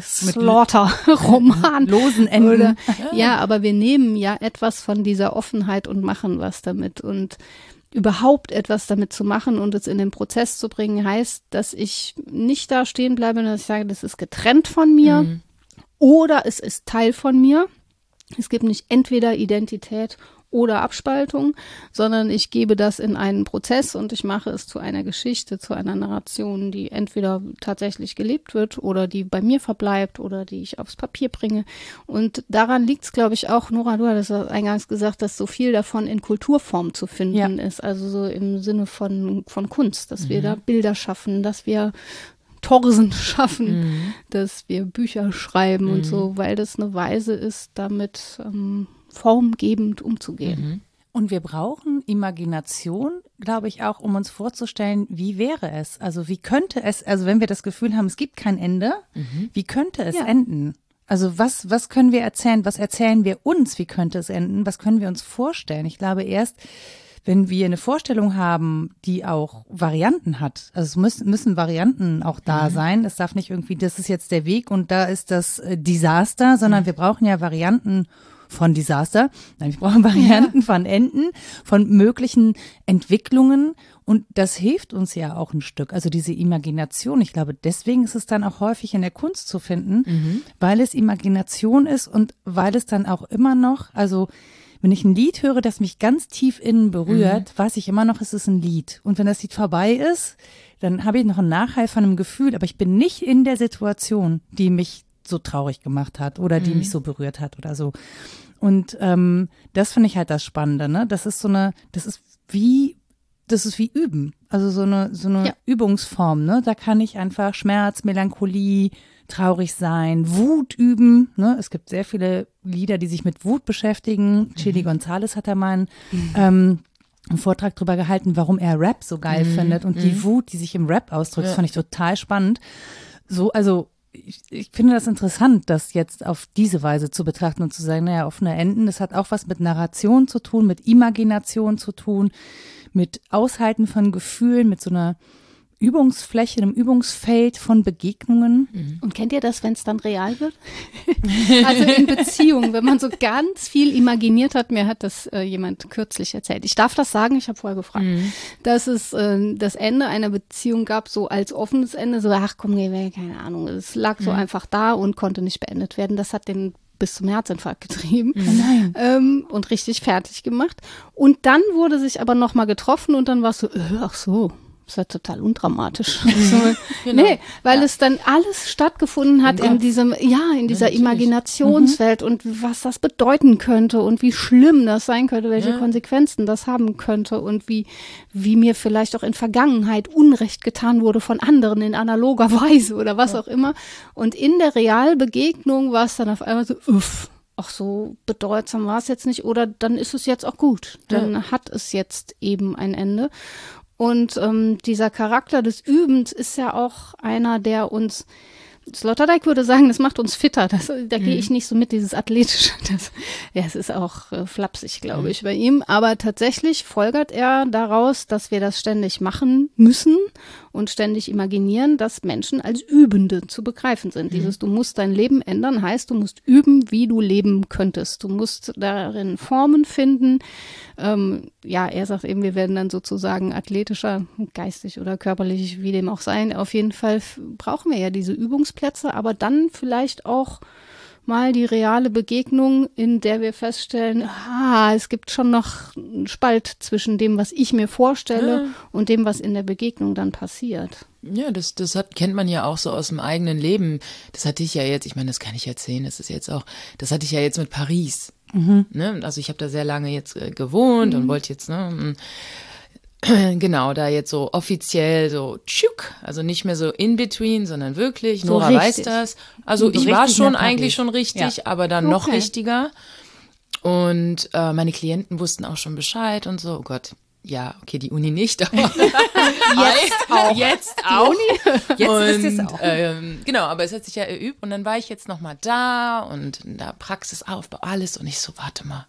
Speaker 2: Slaughter-Roman.
Speaker 1: Losen Enden. Oder,
Speaker 2: ja. ja, aber wir nehmen ja etwas von dieser Offenheit und machen was damit. Und überhaupt etwas damit zu machen und es in den Prozess zu bringen, heißt, dass ich nicht da stehen bleibe, dass ich sage, das ist getrennt von mir mhm. oder es ist Teil von mir. Es gibt nicht entweder Identität oder Abspaltung, sondern ich gebe das in einen Prozess und ich mache es zu einer Geschichte, zu einer Narration, die entweder tatsächlich gelebt wird oder die bei mir verbleibt oder die ich aufs Papier bringe. Und daran liegt es, glaube ich, auch, Nora, du hattest eingangs gesagt, dass so viel davon in Kulturform zu finden ja. ist, also so im Sinne von, von Kunst, dass mhm. wir da Bilder schaffen, dass wir Torsen schaffen, mhm. dass wir Bücher schreiben mhm. und so, weil das eine Weise ist, damit ähm, formgebend umzugehen.
Speaker 1: Mhm. Und wir brauchen Imagination, glaube ich, auch, um uns vorzustellen, wie wäre es? Also wie könnte es, also wenn wir das Gefühl haben, es gibt kein Ende, mhm. wie könnte es ja. enden? Also was, was können wir erzählen? Was erzählen wir uns? Wie könnte es enden? Was können wir uns vorstellen? Ich glaube erst, wenn wir eine Vorstellung haben, die auch Varianten hat, also es müssen, müssen Varianten auch da mhm. sein. Es darf nicht irgendwie, das ist jetzt der Weg und da ist das äh, Desaster, sondern mhm. wir brauchen ja Varianten von Desaster. Nein, wir brauchen Varianten ja. von Enden, von möglichen Entwicklungen und das hilft uns ja auch ein Stück. Also diese Imagination, ich glaube, deswegen ist es dann auch häufig in der Kunst zu finden, mhm. weil es Imagination ist und weil es dann auch immer noch, also wenn ich ein Lied höre, das mich ganz tief innen berührt, mhm. weiß ich immer noch, es ist ein Lied. Und wenn das Lied vorbei ist, dann habe ich noch einen Nachhall von einem Gefühl, aber ich bin nicht in der Situation, die mich so traurig gemacht hat oder die mhm. mich so berührt hat oder so. Und ähm, das finde ich halt das Spannende, ne? Das ist so eine, das ist wie, das ist wie Üben. Also so eine, so eine ja. Übungsform, ne? Da kann ich einfach Schmerz, Melancholie, traurig sein, Wut üben, ne? Es gibt sehr viele Lieder, die sich mit Wut beschäftigen. Mhm. Chili González hat da mal einen, mhm. ähm, einen Vortrag drüber gehalten, warum er Rap so geil mhm. findet und mhm. die Wut, die sich im Rap ausdrückt, ja. das fand ich total spannend. So, also Ich, ich finde das interessant, das jetzt auf diese Weise zu betrachten und zu sagen, naja, offene Enden, das hat auch was mit Narration zu tun, mit Imagination zu tun, mit Aushalten von Gefühlen, mit so einer Übungsfläche, einem Übungsfeld von Begegnungen.
Speaker 2: Und kennt ihr das, wenn es dann real wird? Also in Beziehungen, wenn man so ganz viel imaginiert hat, mir hat das äh, jemand kürzlich erzählt. Ich darf das sagen, ich habe vorher gefragt, mhm. dass es äh, das Ende einer Beziehung gab, so als offenes Ende, so ach komm, geh weg, keine Ahnung, es lag so mhm. einfach da und konnte nicht beendet werden. Das hat den bis zum Herzinfarkt getrieben
Speaker 1: mhm.
Speaker 2: ähm, und richtig fertig gemacht. Und dann wurde sich aber nochmal getroffen und dann war es so, äh, ach so. Das ist ja total undramatisch. So, genau. Nee, weil ja. es dann alles stattgefunden hat in diesem, ja, in dieser ja, Imaginationswelt mhm. und was das bedeuten könnte und wie schlimm das sein könnte, welche ja. Konsequenzen das haben könnte und wie, wie mir vielleicht auch in Vergangenheit Unrecht getan wurde von anderen in analoger Weise oder was ja. auch immer. Und in der Realbegegnung war es dann auf einmal so, uff. Ach so bedeutsam war es jetzt nicht oder dann ist es jetzt auch gut. Dann ja. hat es jetzt eben ein Ende. Und ähm, dieser Charakter des Übens ist ja auch einer, der uns, Sloterdijk würde sagen, das macht uns fitter. Das, da mhm. gehe ich nicht so mit, dieses Athletische. Das, ja, es ist auch äh, flapsig, glaube mhm. ich, bei ihm. Aber tatsächlich folgert er daraus, dass wir das ständig machen müssen und ständig imaginieren, dass Menschen als Übende zu begreifen sind. Mhm. Dieses, du musst dein Leben ändern, heißt, du musst üben, wie du leben könntest. Du musst darin Formen finden. Ähm, ja, er sagt eben, wir werden dann sozusagen athletischer, geistig oder körperlich, wie dem auch sein. Auf jeden Fall f- brauchen wir ja diese Übungsplätze, aber dann vielleicht auch mal die reale Begegnung, in der wir feststellen, ah, es gibt schon noch einen Spalt zwischen dem, was ich mir vorstelle ja. und dem, was in der Begegnung dann passiert.
Speaker 3: Ja, das, das hat, kennt man ja auch so aus dem eigenen Leben. Das hatte ich ja jetzt, ich meine, das kann ich erzählen, das ist jetzt auch, das hatte ich ja jetzt mit Paris. Mhm. Ne? Also ich habe da sehr lange jetzt äh, gewohnt mhm. und wollte jetzt, ne, genau, da jetzt so offiziell so tschuk, also nicht mehr so in between, sondern wirklich, so Nora richtig. Weiß das. Also so ich war schon eigentlich schon richtig, ja. aber dann okay. noch richtiger. Und äh, meine Klienten wussten auch schon Bescheid und so, oh Gott. Ja, okay, die Uni nicht, aber
Speaker 2: jetzt auch.
Speaker 3: Jetzt auch.
Speaker 1: Uni, jetzt
Speaker 3: und,
Speaker 1: ist es auch.
Speaker 3: Ähm, genau, aber es hat sich ja erübt und dann war ich jetzt nochmal da und da Praxisaufbau, alles und ich so, warte mal,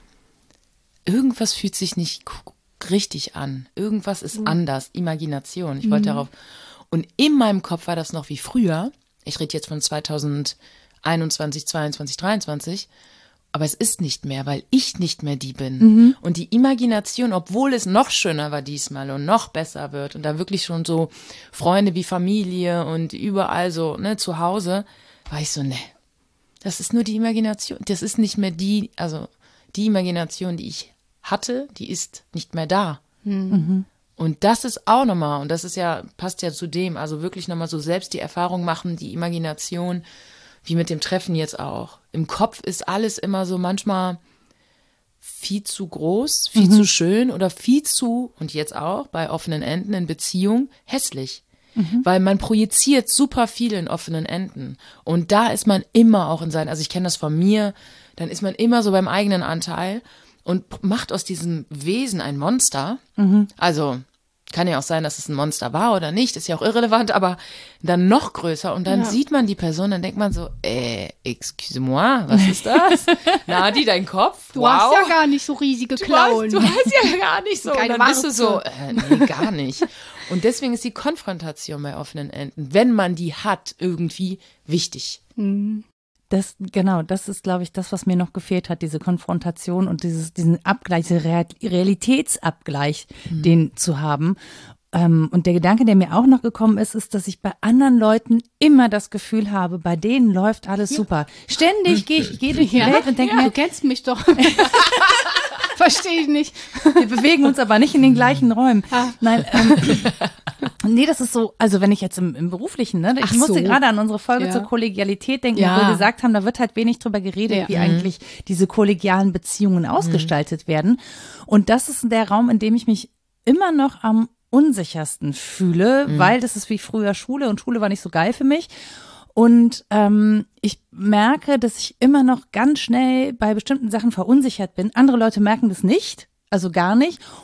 Speaker 3: irgendwas fühlt sich nicht richtig an, irgendwas ist mhm. anders, Imagination, ich wollte mhm. darauf, und in meinem Kopf war das noch wie früher, ich rede jetzt von zweitausendeinundzwanzig, zweiundzwanzig, dreiundzwanzig, aber es ist nicht mehr, weil ich nicht mehr die bin. Mhm. Und die Imagination, obwohl es noch schöner war diesmal und noch besser wird und da wirklich schon so Freunde wie Familie und überall so, ne, zu Hause, war ich so, ne, das ist nur die Imagination. Das ist nicht mehr die, also die Imagination, die ich hatte, die ist nicht mehr da. Mhm. Und das ist auch nochmal, und das ist ja, passt ja zu dem, also wirklich nochmal so selbst die Erfahrung machen, die Imagination, wie mit dem Treffen jetzt auch. Im Kopf ist alles immer so manchmal viel zu groß, viel mhm. zu schön oder viel zu, und jetzt auch bei offenen Enden in Beziehung, hässlich. Mhm. Weil man projiziert super viel in offenen Enden. Und da ist man immer auch in seinen, also ich kenne das von mir, dann ist man immer so beim eigenen Anteil und macht aus diesem Wesen ein Monster. Mhm. Also kann ja auch sein, dass es ein Monster war oder nicht, ist ja auch irrelevant, aber dann noch größer und dann ja. sieht man die Person, dann denkt man so, äh, excuse-moi, was ist das? Nadi, dein Kopf?
Speaker 2: Du
Speaker 3: wow.
Speaker 2: hast ja gar nicht so riesige Klauen.
Speaker 3: Du hast, du hast ja gar nicht so.
Speaker 2: Keine
Speaker 3: und dann
Speaker 2: Warze.
Speaker 3: bist du so, äh, nee, gar nicht. Und deswegen ist die Konfrontation bei offenen Enden, wenn man die hat, irgendwie wichtig.
Speaker 1: Mhm. Das, genau, das ist, glaube ich, das, was mir noch gefehlt hat, diese Konfrontation und dieses, diesen Abgleich, diesen Realitätsabgleich, mhm. den zu haben. Ähm, und der Gedanke, der mir auch noch gekommen ist, ist, dass ich bei anderen Leuten immer das Gefühl habe, bei denen läuft alles ja. super. Ständig gehe ich, gehe durch die
Speaker 2: ja.
Speaker 1: Welt und denke
Speaker 2: ja.
Speaker 1: mir,
Speaker 2: du kennst mich doch. Verstehe ich nicht.
Speaker 1: Wir bewegen uns aber nicht in den gleichen Räumen. Ah. Nein, ähm, nee, das ist so, also wenn ich jetzt im, im Beruflichen, ne, ich Ach musste so. gerade an unsere Folge ja. zur Kollegialität denken, ja. wo wir gesagt haben, da wird halt wenig drüber geredet, ja. wie mhm. eigentlich diese kollegialen Beziehungen ausgestaltet mhm. werden. Und das ist der Raum, in dem ich mich immer noch am unsichersten fühle, mhm. weil das ist wie früher Schule und Schule war nicht so geil für mich. Und ähm, ich merke, dass ich immer noch ganz schnell bei bestimmten Sachen verunsichert bin. Andere Leute merken das nicht, also gar nicht. Und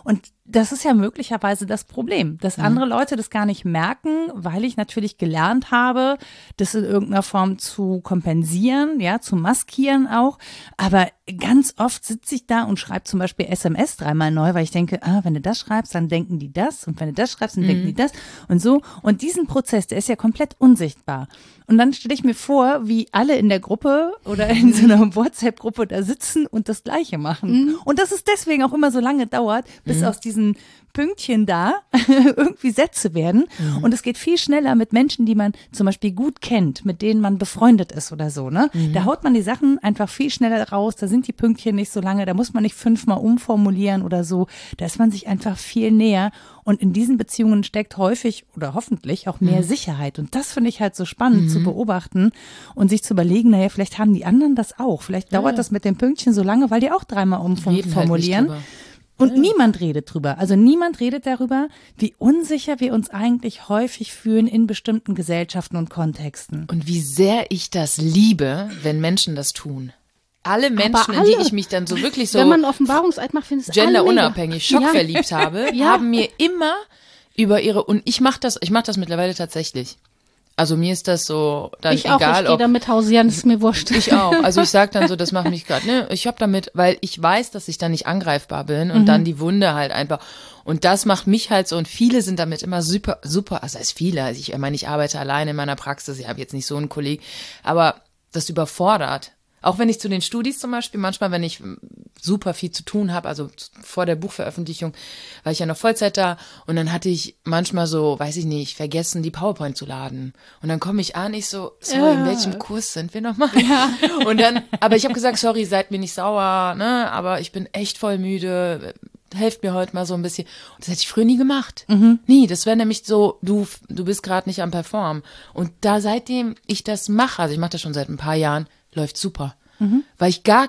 Speaker 1: das ist ja möglicherweise das Problem, dass
Speaker 3: Mhm.
Speaker 1: andere Leute das gar nicht merken, weil ich natürlich gelernt habe, das in irgendeiner Form zu kompensieren, ja, zu maskieren auch. Aber ganz oft sitze ich da und schreibe zum Beispiel S M S dreimal neu, weil ich denke, ah, wenn du das schreibst, dann denken die das und wenn du das schreibst, dann denken die das und so. Und diesen Prozess, der ist ja komplett unsichtbar. Und dann stelle ich mir vor, wie alle in der Gruppe oder in so einer WhatsApp-Gruppe da sitzen und das Gleiche machen. Und dass es deswegen auch immer so lange dauert, bis aus diesen Pünktchen da irgendwie Sätze werden. Mhm. Und es geht viel schneller mit Menschen, die man zum Beispiel gut kennt, mit denen man befreundet ist oder so. Ne? Mhm. Da haut man die Sachen einfach viel schneller raus. Da sind die Pünktchen nicht so lange. Da muss man nicht fünfmal umformulieren oder so. Da ist man sich einfach viel näher. Und in diesen Beziehungen steckt häufig oder hoffentlich auch mehr mhm. Sicherheit. Und das finde ich halt so spannend mhm. zu beobachten und sich zu überlegen, naja, vielleicht haben die anderen das auch. Vielleicht dauert ja. das mit den Pünktchen so lange, weil die auch dreimal umformulieren. Halt Und ja. niemand redet drüber. Also niemand redet darüber, wie unsicher wir uns eigentlich häufig fühlen in bestimmten Gesellschaften und Kontexten.
Speaker 3: Und wie sehr ich das liebe, wenn Menschen das tun. Alle Menschen, alle, in die ich mich dann so wirklich so
Speaker 2: wenn man Offenbarungseid macht, finde ich
Speaker 3: genderunabhängig schockverliebt
Speaker 2: ja.
Speaker 3: habe,
Speaker 2: ja.
Speaker 3: haben mir immer über ihre, und ich mache das, ich mache das mittlerweile tatsächlich. Also mir ist das so dann
Speaker 2: ich auch,
Speaker 3: egal,
Speaker 2: ich gehe damit hausieren, das ist mir wurscht.
Speaker 3: Ich auch. Also ich sag dann so, das macht mich gerade, ne, ich hab damit, weil ich weiß, dass ich dann nicht angreifbar bin und mhm. dann die Wunde halt einfach. Und das macht mich halt so, und viele sind damit immer super, super, also es viele, also ich meine, ich arbeite alleine in meiner Praxis, ich habe jetzt nicht so einen Kollegen, aber das überfordert. Auch wenn ich zu den Studis zum Beispiel, manchmal, wenn ich super viel zu tun habe, also vor der Buchveröffentlichung war ich ja noch Vollzeit da und dann hatte ich manchmal so, weiß ich nicht, vergessen, die PowerPoint zu laden. Und dann komme ich an, ich so, sorry, ja. in welchem Kurs sind wir nochmal? Ja. Und dann, aber ich habe gesagt, sorry, seid mir nicht sauer, ne, aber ich bin echt voll müde, helft mir heute mal so ein bisschen. Und das hätte ich früher nie gemacht. Mhm. Nie, das wäre nämlich so, du, du bist gerade nicht am Performen. Und da seitdem ich das mache, also ich mache das schon seit ein paar Jahren, läuft super. Mhm. Weil ich gar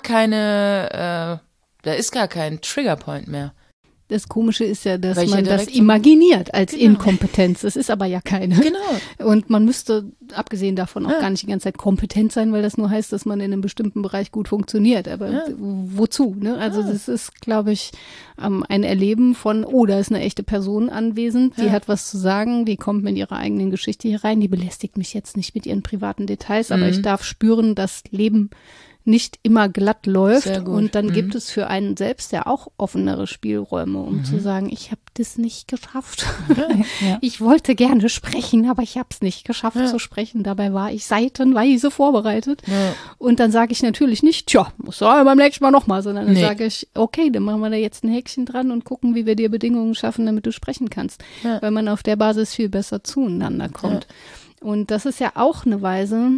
Speaker 3: keine, äh, da ist gar kein Triggerpoint mehr.
Speaker 2: Das Komische ist ja, dass
Speaker 3: Weil
Speaker 2: man
Speaker 3: ja
Speaker 2: das imaginiert als
Speaker 3: genau.
Speaker 2: Inkompetenz. Das ist aber ja keine.
Speaker 3: Genau.
Speaker 2: Und man müsste, abgesehen davon, auch ja. gar nicht die ganze Zeit kompetent sein, weil das nur heißt, dass man in einem bestimmten Bereich gut funktioniert. Aber ja. wozu? Ne? Also ja. das ist, glaube ich, ähm, ein Erleben von, oh, da ist eine echte Person anwesend, die ja. hat was zu sagen, die kommt mit ihrer eigenen Geschichte hier rein, die belästigt mich jetzt nicht mit ihren privaten Details, aber mhm. ich darf spüren, dass Leben nicht immer glatt läuft und dann mhm. gibt es für einen selbst ja auch offenere Spielräume, um mhm. zu sagen, ich habe das nicht geschafft. Ja. Ich wollte gerne sprechen, aber ich habe es nicht geschafft ja. zu sprechen. Dabei war ich seitenweise vorbereitet. Ja. Und dann sage ich natürlich nicht, tja, muss ja beim nächsten Mal nochmal, sondern dann nee. sage ich, okay, dann machen wir da jetzt ein Häkchen dran und gucken, wie wir dir Bedingungen schaffen, damit du sprechen kannst. Ja. Weil man auf der Basis viel besser zueinander kommt. Ja. Und das ist ja auch eine Weise,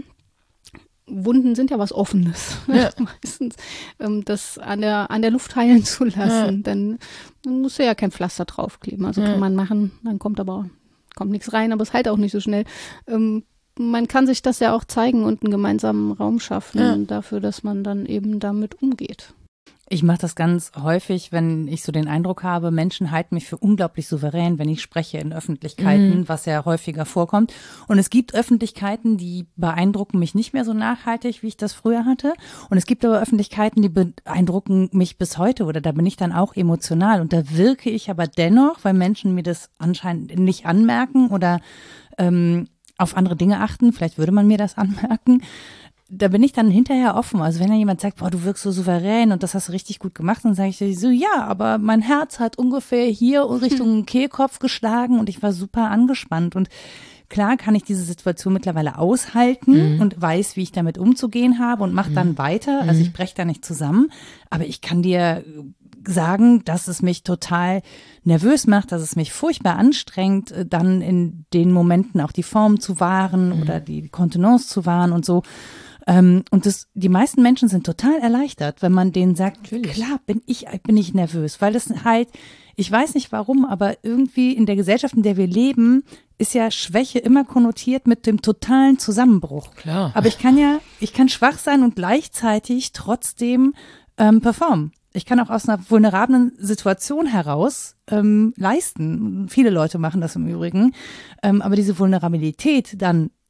Speaker 2: Wunden sind ja was Offenes, ja. meistens, ähm, das an der, an der Luft heilen zu lassen. Ja. Dann muss ja kein Pflaster draufkleben. Also ja. kann man machen, dann kommt aber, kommt nichts rein, aber es heilt auch nicht so schnell. Ähm, man kann sich das ja auch zeigen und einen gemeinsamen Raum schaffen ja. dafür, dass man dann eben damit umgeht.
Speaker 1: Ich mache das ganz häufig, wenn ich so den Eindruck habe, Menschen halten mich für unglaublich souverän, wenn ich spreche in Öffentlichkeiten, mhm. was ja häufiger vorkommt. Und es gibt Öffentlichkeiten, die beeindrucken mich nicht mehr so nachhaltig, wie ich das früher hatte. Und es gibt aber Öffentlichkeiten, die beeindrucken mich bis heute oder da bin ich dann auch emotional. Und da wirke ich aber dennoch, weil Menschen mir das anscheinend nicht anmerken oder ähm, auf andere Dinge achten, vielleicht würde man mir das anmerken, da bin ich dann hinterher offen. Also wenn da jemand sagt, boah, du wirkst so souverän und das hast du richtig gut gemacht, dann sage ich so, ja, aber mein Herz hat ungefähr hier Richtung Kehlkopf geschlagen und ich war super angespannt. Und klar kann ich diese Situation mittlerweile aushalten mhm. und weiß, wie ich damit umzugehen habe und mache dann weiter. Also ich breche da nicht zusammen. Aber ich kann dir sagen, dass es mich total nervös macht, dass es mich furchtbar anstrengt, dann in den Momenten auch die Form zu wahren mhm. oder die Kontenance zu wahren und so. Und das, die meisten Menschen sind total erleichtert, wenn man denen sagt, Natürlich. klar bin ich, bin ich nervös, weil das halt, ich weiß nicht warum, aber irgendwie in der Gesellschaft, in der wir leben, ist ja Schwäche immer konnotiert mit dem totalen Zusammenbruch.
Speaker 3: Klar.
Speaker 1: Aber ich kann ja, ich kann schwach sein und gleichzeitig trotzdem ähm, performen. Ich kann auch aus einer vulnerablen Situation heraus ähm, leisten. Viele Leute machen das im Übrigen. Ähm, aber diese Vulnerabilität dann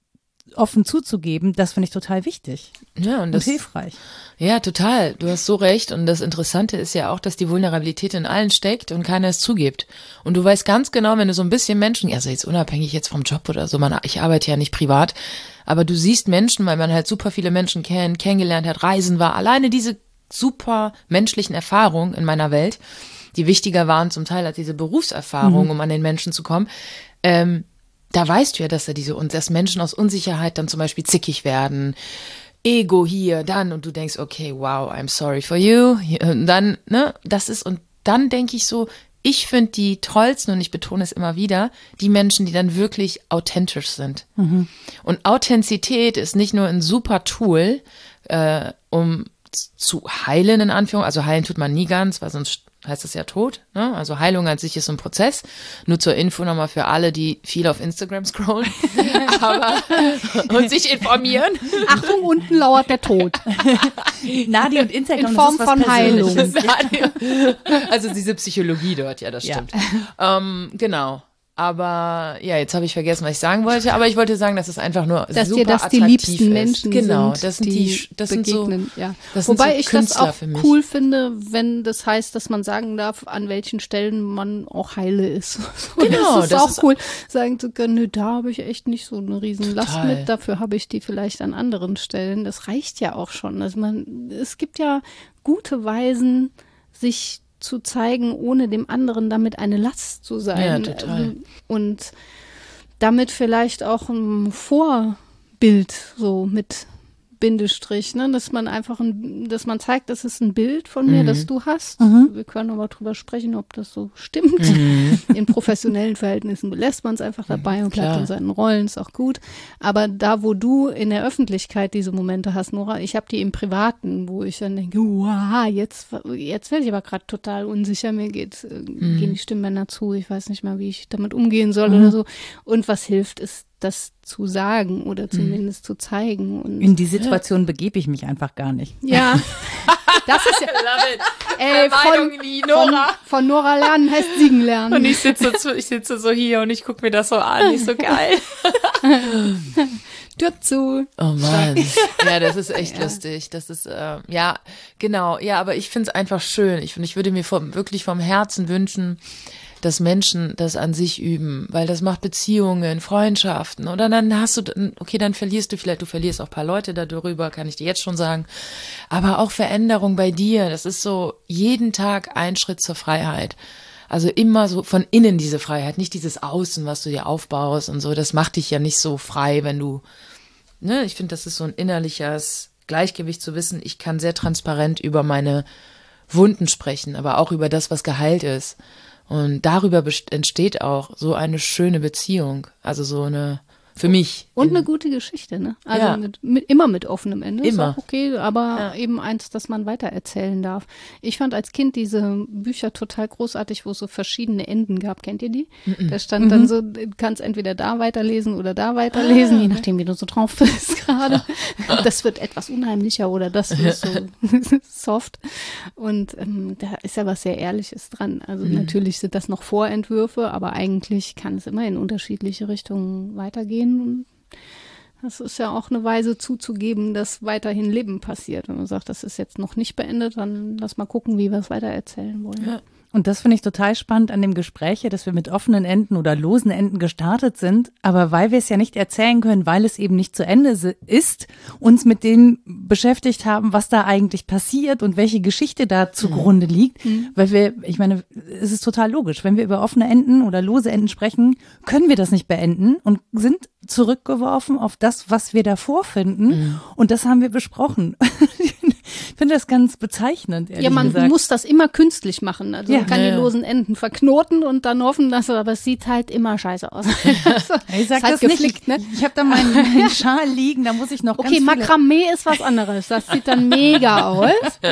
Speaker 1: offen zuzugeben, das finde ich total wichtig
Speaker 3: Ja, und, das,
Speaker 1: und hilfreich.
Speaker 3: Ja, total. Du hast so recht. Und das Interessante ist ja auch, dass die Vulnerabilität in allen steckt und keiner es zugibt. Und du weißt ganz genau, wenn du so ein bisschen Menschen, also jetzt unabhängig jetzt vom Job oder so, man, ich arbeite ja nicht privat, aber du siehst Menschen, weil man halt super viele Menschen kennt, kennengelernt hat, reisen war, alleine diese super menschlichen Erfahrungen in meiner Welt, die wichtiger waren zum Teil als diese Berufserfahrung, mhm. um an den Menschen zu kommen, ähm, da weißt du ja, dass da diese, dass Menschen aus Unsicherheit dann zum Beispiel zickig werden, Ego hier, dann, und du denkst, okay, wow, I'm sorry for you, und dann, ne, das ist, und dann denke ich so, ich finde die tollsten, und ich betone es immer wieder, die Menschen, die dann wirklich authentisch sind. Mhm. Und Authentizität ist nicht nur ein super Tool, äh, um zu heilen, in Anführung, also heilen tut man nie ganz, weil sonst heißt das ja tot, ne? Also Heilung an sich ist so ein Prozess. Nur zur Info nochmal für alle, die viel auf Instagram scrollen aber, und sich informieren.
Speaker 2: Achtung, unten lauert der Tod.
Speaker 1: Nadi und Instagram
Speaker 2: in Form
Speaker 1: das ist was
Speaker 2: von Heilung.
Speaker 3: Also diese Psychologie dort, ja, das stimmt. Ja. Ähm, genau. Aber ja, jetzt habe ich vergessen, was ich sagen wollte. Aber ich wollte sagen, dass es einfach nur
Speaker 2: dass
Speaker 3: super
Speaker 2: dir das die liebsten Menschen
Speaker 3: genau,
Speaker 2: sind,
Speaker 3: das sind
Speaker 2: die,
Speaker 3: die, das
Speaker 2: begegnen.
Speaker 3: Sind so,
Speaker 2: ja.
Speaker 3: das
Speaker 2: Wobei
Speaker 3: sind so
Speaker 2: ich
Speaker 3: Künstler
Speaker 2: das
Speaker 3: für
Speaker 2: auch
Speaker 3: mich.
Speaker 2: cool finde, wenn das heißt, dass man sagen darf, an welchen Stellen man auch heile ist.
Speaker 3: Genau,
Speaker 2: das ist
Speaker 3: das
Speaker 2: auch
Speaker 3: ist
Speaker 2: cool, sagen zu können, nö, da habe ich echt nicht so eine riesen Last
Speaker 3: Total.
Speaker 2: mit. Dafür habe ich die vielleicht an anderen Stellen. Das reicht ja auch schon. Also man, es gibt ja gute Weisen, sich zu zeigen, ohne dem anderen damit eine Last zu sein.
Speaker 3: Ja, total.
Speaker 2: Und damit vielleicht auch ein Vorbild so mit Bindestrich, ne, dass man einfach, ein, dass man zeigt, das ist ein Bild von mir,
Speaker 3: Mhm.
Speaker 2: das du hast.
Speaker 1: Mhm.
Speaker 2: Wir können aber drüber sprechen, ob das so stimmt.
Speaker 3: Mhm.
Speaker 2: In professionellen Verhältnissen belässt man es einfach dabei und bleibt
Speaker 3: Klar.
Speaker 2: in seinen Rollen, ist auch gut. Aber da, wo du in der Öffentlichkeit diese Momente hast, Nora, ich habe die im Privaten, wo ich dann denke, wow, jetzt, jetzt werde ich aber gerade total unsicher, mir geht, äh,
Speaker 3: Mhm.
Speaker 2: gehen die Stimmbänder zu, ich weiß nicht mal, wie ich damit umgehen soll
Speaker 1: Mhm.
Speaker 2: oder so. Und was hilft, ist das zu sagen oder zumindest mhm. zu zeigen. Und
Speaker 1: In die Situation ja. begebe ich mich einfach gar nicht.
Speaker 2: Ja, das ist ja,
Speaker 3: Love it.
Speaker 2: ey, von,
Speaker 3: wie Nora.
Speaker 2: Von, von Nora lernen heißt siegen lernen.
Speaker 3: Und ich sitze, so, ich sitze so hier und ich gucke mir das so an, ich so geil.
Speaker 2: Tür zu.
Speaker 3: Oh Mann. Ja, das ist echt ja. lustig. Das ist, äh, ja, genau. Ja, aber ich finde es einfach schön. Ich, ich würde mir vom, wirklich vom Herzen wünschen, dass Menschen das an sich üben, weil das macht Beziehungen, Freundschaften. Oder dann hast du, okay, dann verlierst du vielleicht, du verlierst auch ein paar Leute darüber, kann ich dir jetzt schon sagen. Aber auch Veränderung bei dir, das ist so jeden Tag ein Schritt zur Freiheit. Also immer so von innen diese Freiheit, nicht dieses Außen, was du dir aufbaust und so. Das macht dich ja nicht so frei, wenn du, ne, ich finde, das ist so ein innerliches Gleichgewicht zu wissen, ich kann sehr transparent über meine Wunden sprechen, aber auch über das, was geheilt ist. Und darüber best- entsteht auch so eine schöne Beziehung, also so eine, für mich.
Speaker 2: Und eine gute Geschichte, ne? Also
Speaker 3: Ja.
Speaker 2: mit, mit, immer mit offenem Ende,
Speaker 3: Immer.
Speaker 2: ist auch okay, aber
Speaker 3: Ja.
Speaker 2: eben eins, das man weitererzählen darf. Ich fand als Kind diese Bücher total großartig, wo es so verschiedene Enden gab. Kennt ihr die?
Speaker 3: Mhm.
Speaker 2: Da stand dann so, du kannst entweder da weiterlesen oder da weiterlesen,
Speaker 3: Ah.
Speaker 2: je nachdem, wie du so drauf bist gerade. Das wird etwas unheimlicher oder das ist so soft. Und ähm, da ist ja was sehr Ehrliches dran. Also
Speaker 3: Mhm.
Speaker 2: natürlich sind das noch Vorentwürfe, aber eigentlich kann es immer in unterschiedliche Richtungen weitergehen. Und das ist ja auch eine Weise zuzugeben, dass weiterhin Leben passiert. Wenn man sagt, das ist jetzt noch nicht beendet, dann lass mal gucken, wie wir es weitererzählen wollen.
Speaker 3: Ja.
Speaker 1: Und das finde ich total spannend an dem Gespräch, dass wir mit offenen Enden oder losen Enden gestartet sind, aber weil wir es ja nicht erzählen können, weil es eben nicht zu Ende ist, uns mit dem beschäftigt haben, was da eigentlich passiert und welche Geschichte da zugrunde liegt, mhm. weil wir, ich meine, es ist total logisch, wenn wir über offene Enden oder lose Enden sprechen, können wir das nicht beenden und sind zurückgeworfen auf das, was wir davor finden mhm. und das haben wir besprochen. Ich finde das ganz bezeichnend, ehrlich
Speaker 2: Ja, man
Speaker 1: gesagt.
Speaker 2: muss das immer künstlich machen. Also
Speaker 1: Ja.
Speaker 2: man kann
Speaker 3: Ja,
Speaker 2: die
Speaker 3: ja.
Speaker 2: losen Enden verknoten und dann hoffen, dass aber es sieht halt immer scheiße aus. Also,
Speaker 1: Ich sag
Speaker 2: ist halt
Speaker 1: das
Speaker 2: geflickt,
Speaker 1: nicht.
Speaker 2: ne?
Speaker 1: Ich habe da meinen, meinen Schal liegen, da muss ich noch
Speaker 2: Okay,
Speaker 1: ganz viele...
Speaker 2: Makramee ist was anderes. Das sieht dann mega aus.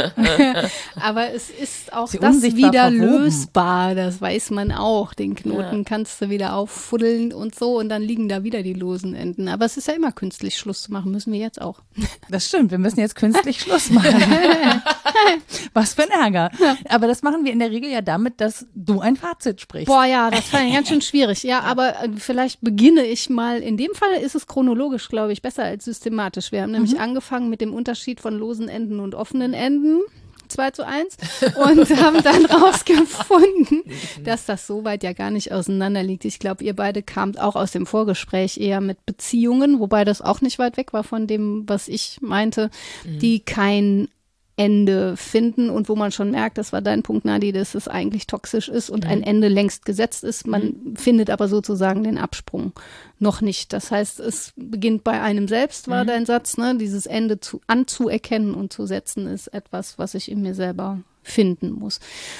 Speaker 2: Aber es ist auch
Speaker 1: Sie
Speaker 2: das
Speaker 1: unsichtbar
Speaker 2: wieder
Speaker 1: verwoben.
Speaker 2: lösbar. Das weiß man auch. Den Knoten
Speaker 3: Ja.
Speaker 2: kannst du wieder auffuddeln und so und dann liegen da wieder die losen Enden. Aber es ist ja immer künstlich Schluss zu machen. Müssen wir jetzt auch.
Speaker 1: Das stimmt, wir müssen jetzt künstlich Schluss machen. Was für ein Ärger. Aber das machen wir in der Regel ja damit, dass du ein Fazit sprichst.
Speaker 2: Boah, ja, das fand ich ganz schön schwierig. Ja, aber äh, vielleicht beginne ich mal. In dem Fall ist es chronologisch, glaube ich, besser als systematisch. Wir haben nämlich
Speaker 1: Mhm.
Speaker 2: angefangen mit dem Unterschied von losen Enden und offenen Enden. zwei zu eins und haben dann rausgefunden, dass das so weit ja gar nicht auseinander liegt. Ich glaube, ihr beide kamt auch aus dem Vorgespräch eher mit Beziehungen, wobei das auch nicht weit weg war von dem, was ich meinte, mhm. die kein Ende finden und wo man schon merkt, das war dein Punkt, Nadi, dass es eigentlich toxisch ist und mhm. ein Ende längst gesetzt ist. Man mhm. findet aber sozusagen den Absprung noch nicht. Das heißt, es beginnt bei einem selbst, war mhm. dein Satz, ne? Dieses Ende zu, anzuerkennen und zu setzen ist etwas, was ich in mir selber finden muss.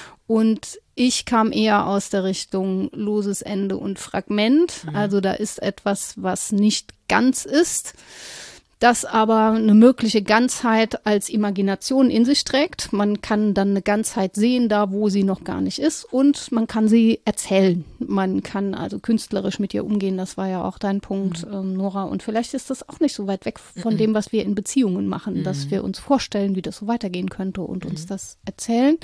Speaker 2: Und ich kam eher aus der Richtung loses Ende und Fragment. Mhm. Also da ist etwas, was nicht ganz ist, das aber eine mögliche Ganzheit als Imagination in sich trägt. Man kann dann eine Ganzheit sehen, da wo sie noch gar nicht ist, und man kann sie erzählen. Man kann also künstlerisch mit ihr umgehen, das war ja auch dein Punkt, mhm. ähm, Nora. Und vielleicht ist das auch nicht so weit weg von mhm. dem, was wir in Beziehungen machen, mhm. dass wir uns vorstellen, wie das so weitergehen könnte und mhm. uns das erzählen.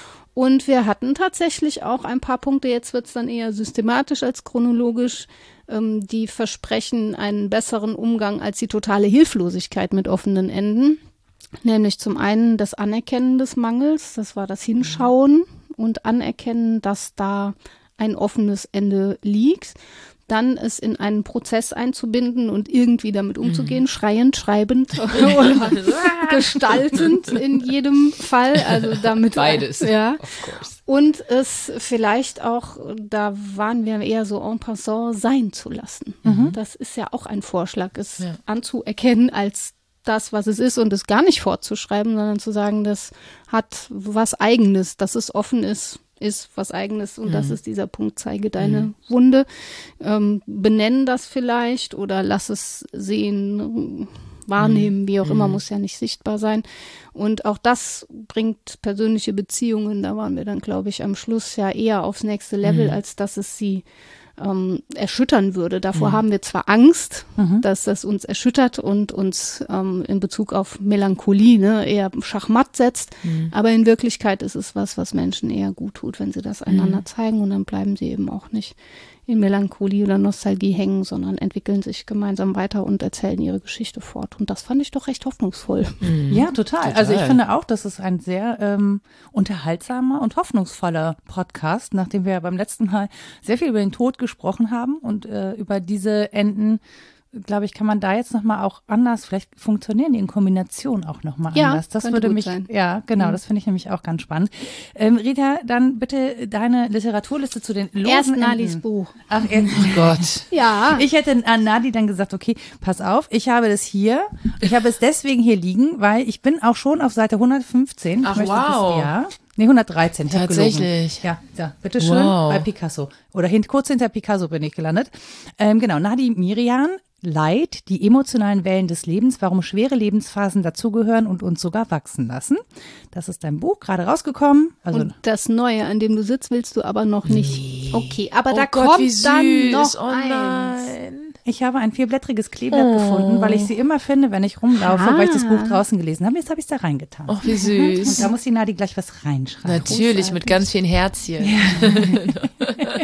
Speaker 2: Und wir hatten tatsächlich auch ein paar Punkte, jetzt wird es dann eher systematisch als chronologisch, ähm, die versprechen einen besseren Umgang als die totale Hilflosigkeit mit offenen Enden. Nämlich zum einen das Anerkennen des Mangels, das war das Hinschauen und Anerkennen, dass da ein offenes Ende liegt. Dann es in einen Prozess einzubinden und irgendwie damit umzugehen, mhm. schreiend, schreibend oder gestaltend in jedem Fall. Also damit
Speaker 3: beides.
Speaker 2: Ja.
Speaker 3: Of course.
Speaker 2: Und es vielleicht auch, da waren wir eher so en passant, sein zu lassen. Mhm. Das ist ja auch ein Vorschlag, es ja. anzuerkennen als das, was es ist und es gar nicht fortzuschreiben, sondern zu sagen, das hat was Eigenes, dass es offen ist. ist was Eigenes und mhm. das ist dieser Punkt, zeige deine mhm. Wunde. Ähm, benennen das vielleicht oder lass es sehen, wahrnehmen, mhm. wie auch mhm. immer, muss ja nicht sichtbar sein. Und auch das bringt persönliche Beziehungen, da waren wir dann, glaube ich, am Schluss ja eher aufs nächste Level, mhm. als dass es sie ähm, erschüttern würde. Davor mhm. haben wir zwar Angst, mhm. dass das uns erschüttert und uns ähm, in Bezug auf Melancholie ne, eher schachmatt setzt, mhm. aber in Wirklichkeit ist es was, was Menschen eher gut tut, wenn sie das einander mhm. zeigen, und dann bleiben sie eben auch nicht in Melancholie oder Nostalgie hängen, sondern entwickeln sich gemeinsam weiter und erzählen ihre Geschichte fort. Und das fand ich doch recht hoffnungsvoll.
Speaker 1: Mhm. Ja, total. total. Also ich finde auch, das ist ein sehr ähm, unterhaltsamer und hoffnungsvoller Podcast, nachdem wir ja beim letzten Mal sehr viel über den Tod gesprochen haben und äh, über diese Enden, glaube ich, kann man da jetzt nochmal auch anders, vielleicht funktionieren die in Kombination auch nochmal
Speaker 2: ja,
Speaker 1: anders. Das würde mich, sein. ja, genau, mhm. das finde ich nämlich auch ganz spannend. Ähm, Rita, dann bitte deine Literaturliste zu den losen
Speaker 2: Erst
Speaker 1: Enden.
Speaker 2: Nadis Buch.
Speaker 1: Ach, erst, oh Gott.
Speaker 2: Ja.
Speaker 1: Ich hätte an Nadi dann gesagt, okay, pass auf, ich habe das hier. Ich habe es deswegen hier liegen, weil ich bin auch schon auf Seite hundertfünfzehn.
Speaker 3: Ach,
Speaker 1: ich möchte
Speaker 3: wow.
Speaker 1: Das, ja. Nee, hundertdreizehn. Ich
Speaker 3: Tatsächlich.
Speaker 1: Ja, ja, bitteschön,
Speaker 3: wow.
Speaker 1: bei Picasso. Oder hint, kurz hinter Picasso bin ich gelandet. Ähm, genau, Nadi Mirian, Leid, die emotionalen Wellen des Lebens, warum schwere Lebensphasen dazugehören und uns sogar wachsen lassen. Das ist dein Buch, gerade rausgekommen. Also
Speaker 2: und das Neue, an dem du sitzt, willst du aber noch nicht.
Speaker 3: Nee.
Speaker 2: Okay, aber
Speaker 3: oh
Speaker 2: da
Speaker 3: Gott,
Speaker 2: kommt
Speaker 3: wie süß.
Speaker 2: dann noch
Speaker 3: oh
Speaker 2: eins.
Speaker 3: Nein.
Speaker 1: Ich habe ein vierblättriges Kleeblatt
Speaker 2: oh.
Speaker 1: gefunden, weil ich sie immer finde, wenn ich rumlaufe,
Speaker 2: ah.
Speaker 1: weil ich das Buch draußen gelesen habe. Jetzt habe ich es da reingetan.
Speaker 3: Oh, wie süß.
Speaker 1: Und da muss die Nadi gleich was reinschreiben.
Speaker 3: Natürlich, Großartig. Mit ganz vielen Herzchen.
Speaker 2: Ja.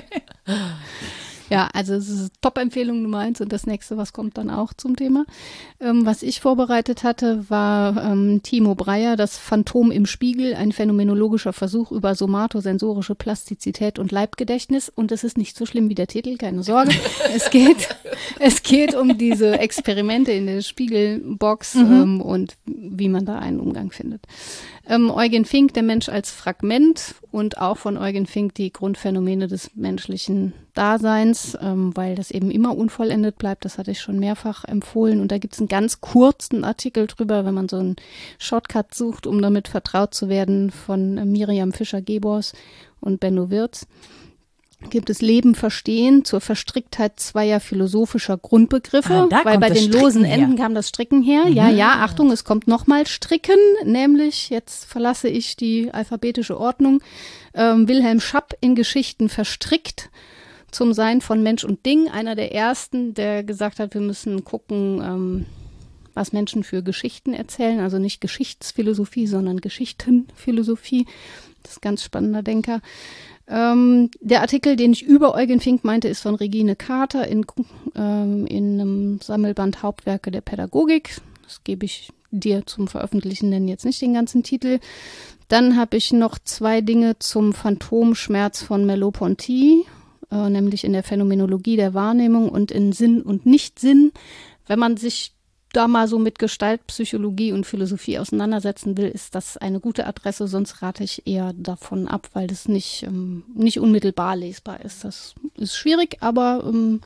Speaker 2: Ja, also es ist Top-Empfehlung Nummer eins und das nächste, was kommt dann auch zum Thema. Ähm, was ich vorbereitet hatte, war ähm, Timo Breyer, das Phantom im Spiegel, ein phänomenologischer Versuch über somatosensorische Plastizität und Leibgedächtnis. Und es ist nicht so schlimm wie der Titel, keine Sorge. es geht, es geht um diese Experimente in der Spiegelbox mhm. ähm, und wie man da einen Umgang findet. Ähm, Eugen Fink, der Mensch als Fragment, und auch von Eugen Fink die Grundphänomene des menschlichen Daseins, ähm, weil das eben immer unvollendet bleibt. Das hatte ich schon mehrfach empfohlen. Und da gibt es einen ganz kurzen Artikel drüber, wenn man so einen Shortcut sucht, um damit vertraut zu werden, von äh, Miriam Fischer-Gebors und Benno Wirz. Gibt es Leben verstehen zur Verstricktheit zweier philosophischer Grundbegriffe,
Speaker 1: ah,
Speaker 2: weil bei den
Speaker 1: Stricken
Speaker 2: losen
Speaker 1: her.
Speaker 2: Enden kam das Stricken her. Mhm. Ja, ja, Achtung, es kommt nochmal Stricken, nämlich, jetzt verlasse ich die alphabetische Ordnung, ähm, Wilhelm Schapp in Geschichten verstrickt zum Sein von Mensch und Ding. Einer der ersten, der gesagt hat, wir müssen gucken, ähm, was Menschen für Geschichten erzählen, also nicht Geschichtsphilosophie, sondern Geschichtenphilosophie. Das ist ein ganz spannender Denker. Ähm, der Artikel, den ich über Eugen Fink meinte, ist von Regine Carter in, ähm, in einem Sammelband Hauptwerke der Pädagogik. Das gebe ich dir zum Veröffentlichen, denn jetzt nicht den ganzen Titel. Dann habe ich noch zwei Dinge zum Phantomschmerz von Merleau-Ponty, äh, nämlich in der Phänomenologie der Wahrnehmung und in Sinn und Nichtsinn. Wenn man sich da mal so mit Gestaltpsychologie und Philosophie auseinandersetzen will, ist das eine gute Adresse, sonst rate ich eher davon ab, weil das nicht, ähm, nicht unmittelbar lesbar ist. Das ist schwierig, aber ähm,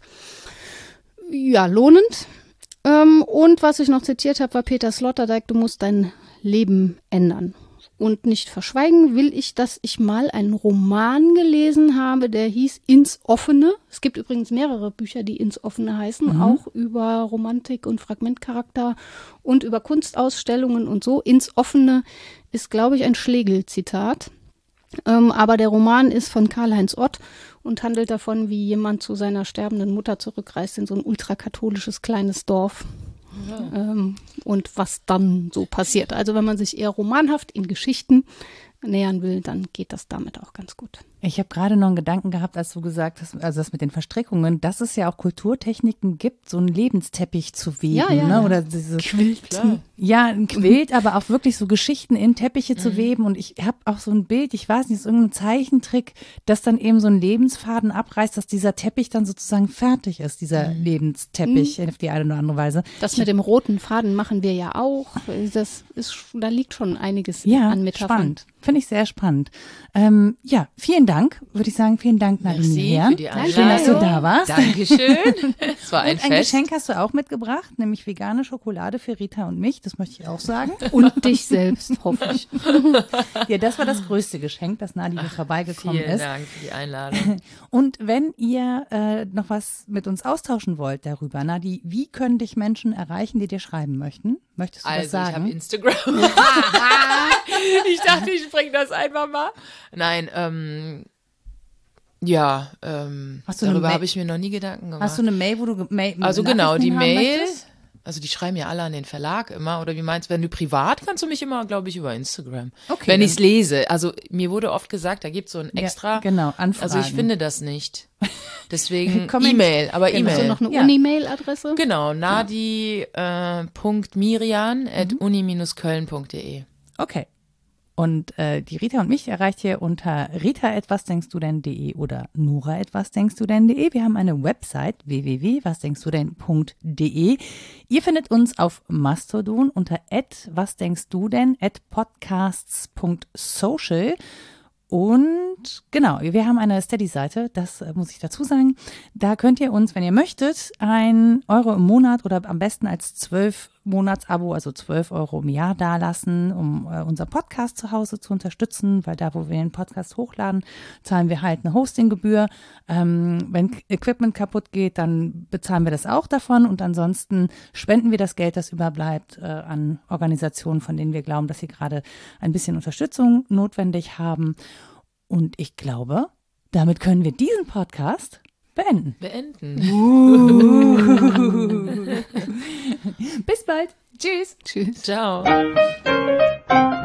Speaker 2: ja, lohnend. Ähm, und was ich noch zitiert habe, war Peter Sloterdijk, du musst dein Leben ändern. Und nicht verschweigen will ich, dass ich mal einen Roman gelesen habe, der hieß Ins Offene. Es gibt übrigens mehrere Bücher, die Ins Offene heißen, mhm. auch über Romantik und Fragmentcharakter und über Kunstausstellungen und so. Ins Offene ist, glaube ich, ein Schlegel-Zitat. Ähm, aber der Roman ist von Karl-Heinz Ott und handelt davon, wie jemand zu seiner sterbenden Mutter zurückreist in so ein ultrakatholisches kleines Dorf. Ja. Ähm, und was dann so passiert. Also wenn man sich eher romanhaft in Geschichten nähern will, dann geht das damit auch ganz gut.
Speaker 1: Ich habe gerade noch einen Gedanken gehabt, als du gesagt hast, also das mit den Verstrickungen, dass es ja auch Kulturtechniken gibt, so einen Lebensteppich zu weben.
Speaker 2: Ja, ja,
Speaker 1: ne?
Speaker 2: ja.
Speaker 1: Oder diese
Speaker 3: Quilt, klar.
Speaker 1: Ja, ein Quilt, aber auch wirklich so Geschichten in Teppiche zu
Speaker 3: Mhm.
Speaker 1: weben. Und ich habe auch so ein Bild, ich weiß nicht, ist irgendein Zeichentrick, das dann eben so einen Lebensfaden abreißt, dass dieser Teppich dann sozusagen fertig ist, dieser
Speaker 3: Mhm.
Speaker 1: Lebensteppich auf die eine oder andere Weise.
Speaker 2: Das mit dem roten Faden machen wir ja auch. Das ist, da liegt schon einiges
Speaker 1: Ja,
Speaker 2: an Metaphern.
Speaker 1: spannend. Finde ich sehr spannend. Ähm, ja, vielen Dank, würde ich sagen. Vielen Dank, Nadine.
Speaker 3: Merci
Speaker 1: Herr.
Speaker 3: für die Einladung.
Speaker 1: Schön, dass du da warst.
Speaker 3: Dankeschön. Es war ein
Speaker 1: Und ein
Speaker 3: Fest.
Speaker 1: Geschenk hast du auch mitgebracht, nämlich vegane Schokolade für Rita und mich. Das möchte ich auch sagen.
Speaker 2: Und dich selbst, hoffe ich.
Speaker 1: Ja, das war das größte Geschenk, das Nadine vorbeigekommen
Speaker 3: Vielen
Speaker 1: ist.
Speaker 3: Dank für die Einladung.
Speaker 1: Und wenn ihr äh, noch was mit uns austauschen wollt darüber, Nadi, wie können dich Menschen erreichen, die dir schreiben möchten? Möchtest du das
Speaker 3: Also ich habe
Speaker 1: sagen?
Speaker 3: Instagram. Ich dachte, ich bringe das einfach mal. Nein, ähm, ja, ähm,
Speaker 1: Hast du eine
Speaker 3: darüber
Speaker 1: Ma-
Speaker 3: habe ich mir noch nie Gedanken gemacht.
Speaker 1: Hast du eine Mail, wo du ge- Mail,
Speaker 3: also genau, die
Speaker 1: Nachrichten haben
Speaker 3: Mail,
Speaker 1: möchtest?
Speaker 3: also die schreiben ja alle an den Verlag immer, oder wie meinst du, wenn du privat, kannst du mich immer, glaube ich, über Instagram.
Speaker 1: Okay,
Speaker 3: wenn
Speaker 1: dann-
Speaker 3: ich es lese. Also mir wurde oft gesagt, da gibt es so ein extra.
Speaker 1: Ja, genau, Anfragen.
Speaker 3: Also ich finde das nicht. Deswegen
Speaker 1: Komment-
Speaker 3: E-Mail, aber
Speaker 1: Genau.
Speaker 2: Hast du
Speaker 3: E-Mail.
Speaker 2: noch eine
Speaker 1: Ja.
Speaker 2: Uni-Mail-Adresse?
Speaker 3: Genau, nadi äh, Punkt mirian at uni Bindestrich köln Punkt de.
Speaker 1: Okay. Und äh, die Rita und mich erreicht ihr unter rita at was denkst du denn punkt de oder nora at was denkst du denn punkt de. Wir haben eine Website w w w punkt was denkst du denn punkt de. Ihr findet uns auf Mastodon unter at was denkst du denn at podcasts punkt social. Und genau, wir haben eine Steady-Seite, das äh, muss ich dazu sagen. Da könnt ihr uns, wenn ihr möchtet, ein Euro im Monat oder am besten als zwölf Monats-Abo, also zwölf Euro im Jahr dalassen, um äh, unser Podcast zu Hause zu unterstützen, weil da, wo wir den Podcast hochladen, zahlen wir halt eine Hostinggebühr. Ähm, wenn K- Equipment kaputt geht, dann bezahlen wir das auch davon und ansonsten spenden wir das Geld, das überbleibt, äh, an Organisationen, von denen wir glauben, dass sie gerade ein bisschen Unterstützung notwendig haben. Und ich glaube, damit können wir diesen Podcast beenden.
Speaker 3: Beenden.
Speaker 1: Bis bald. Tschüss.
Speaker 2: Tschüss.
Speaker 3: Ciao.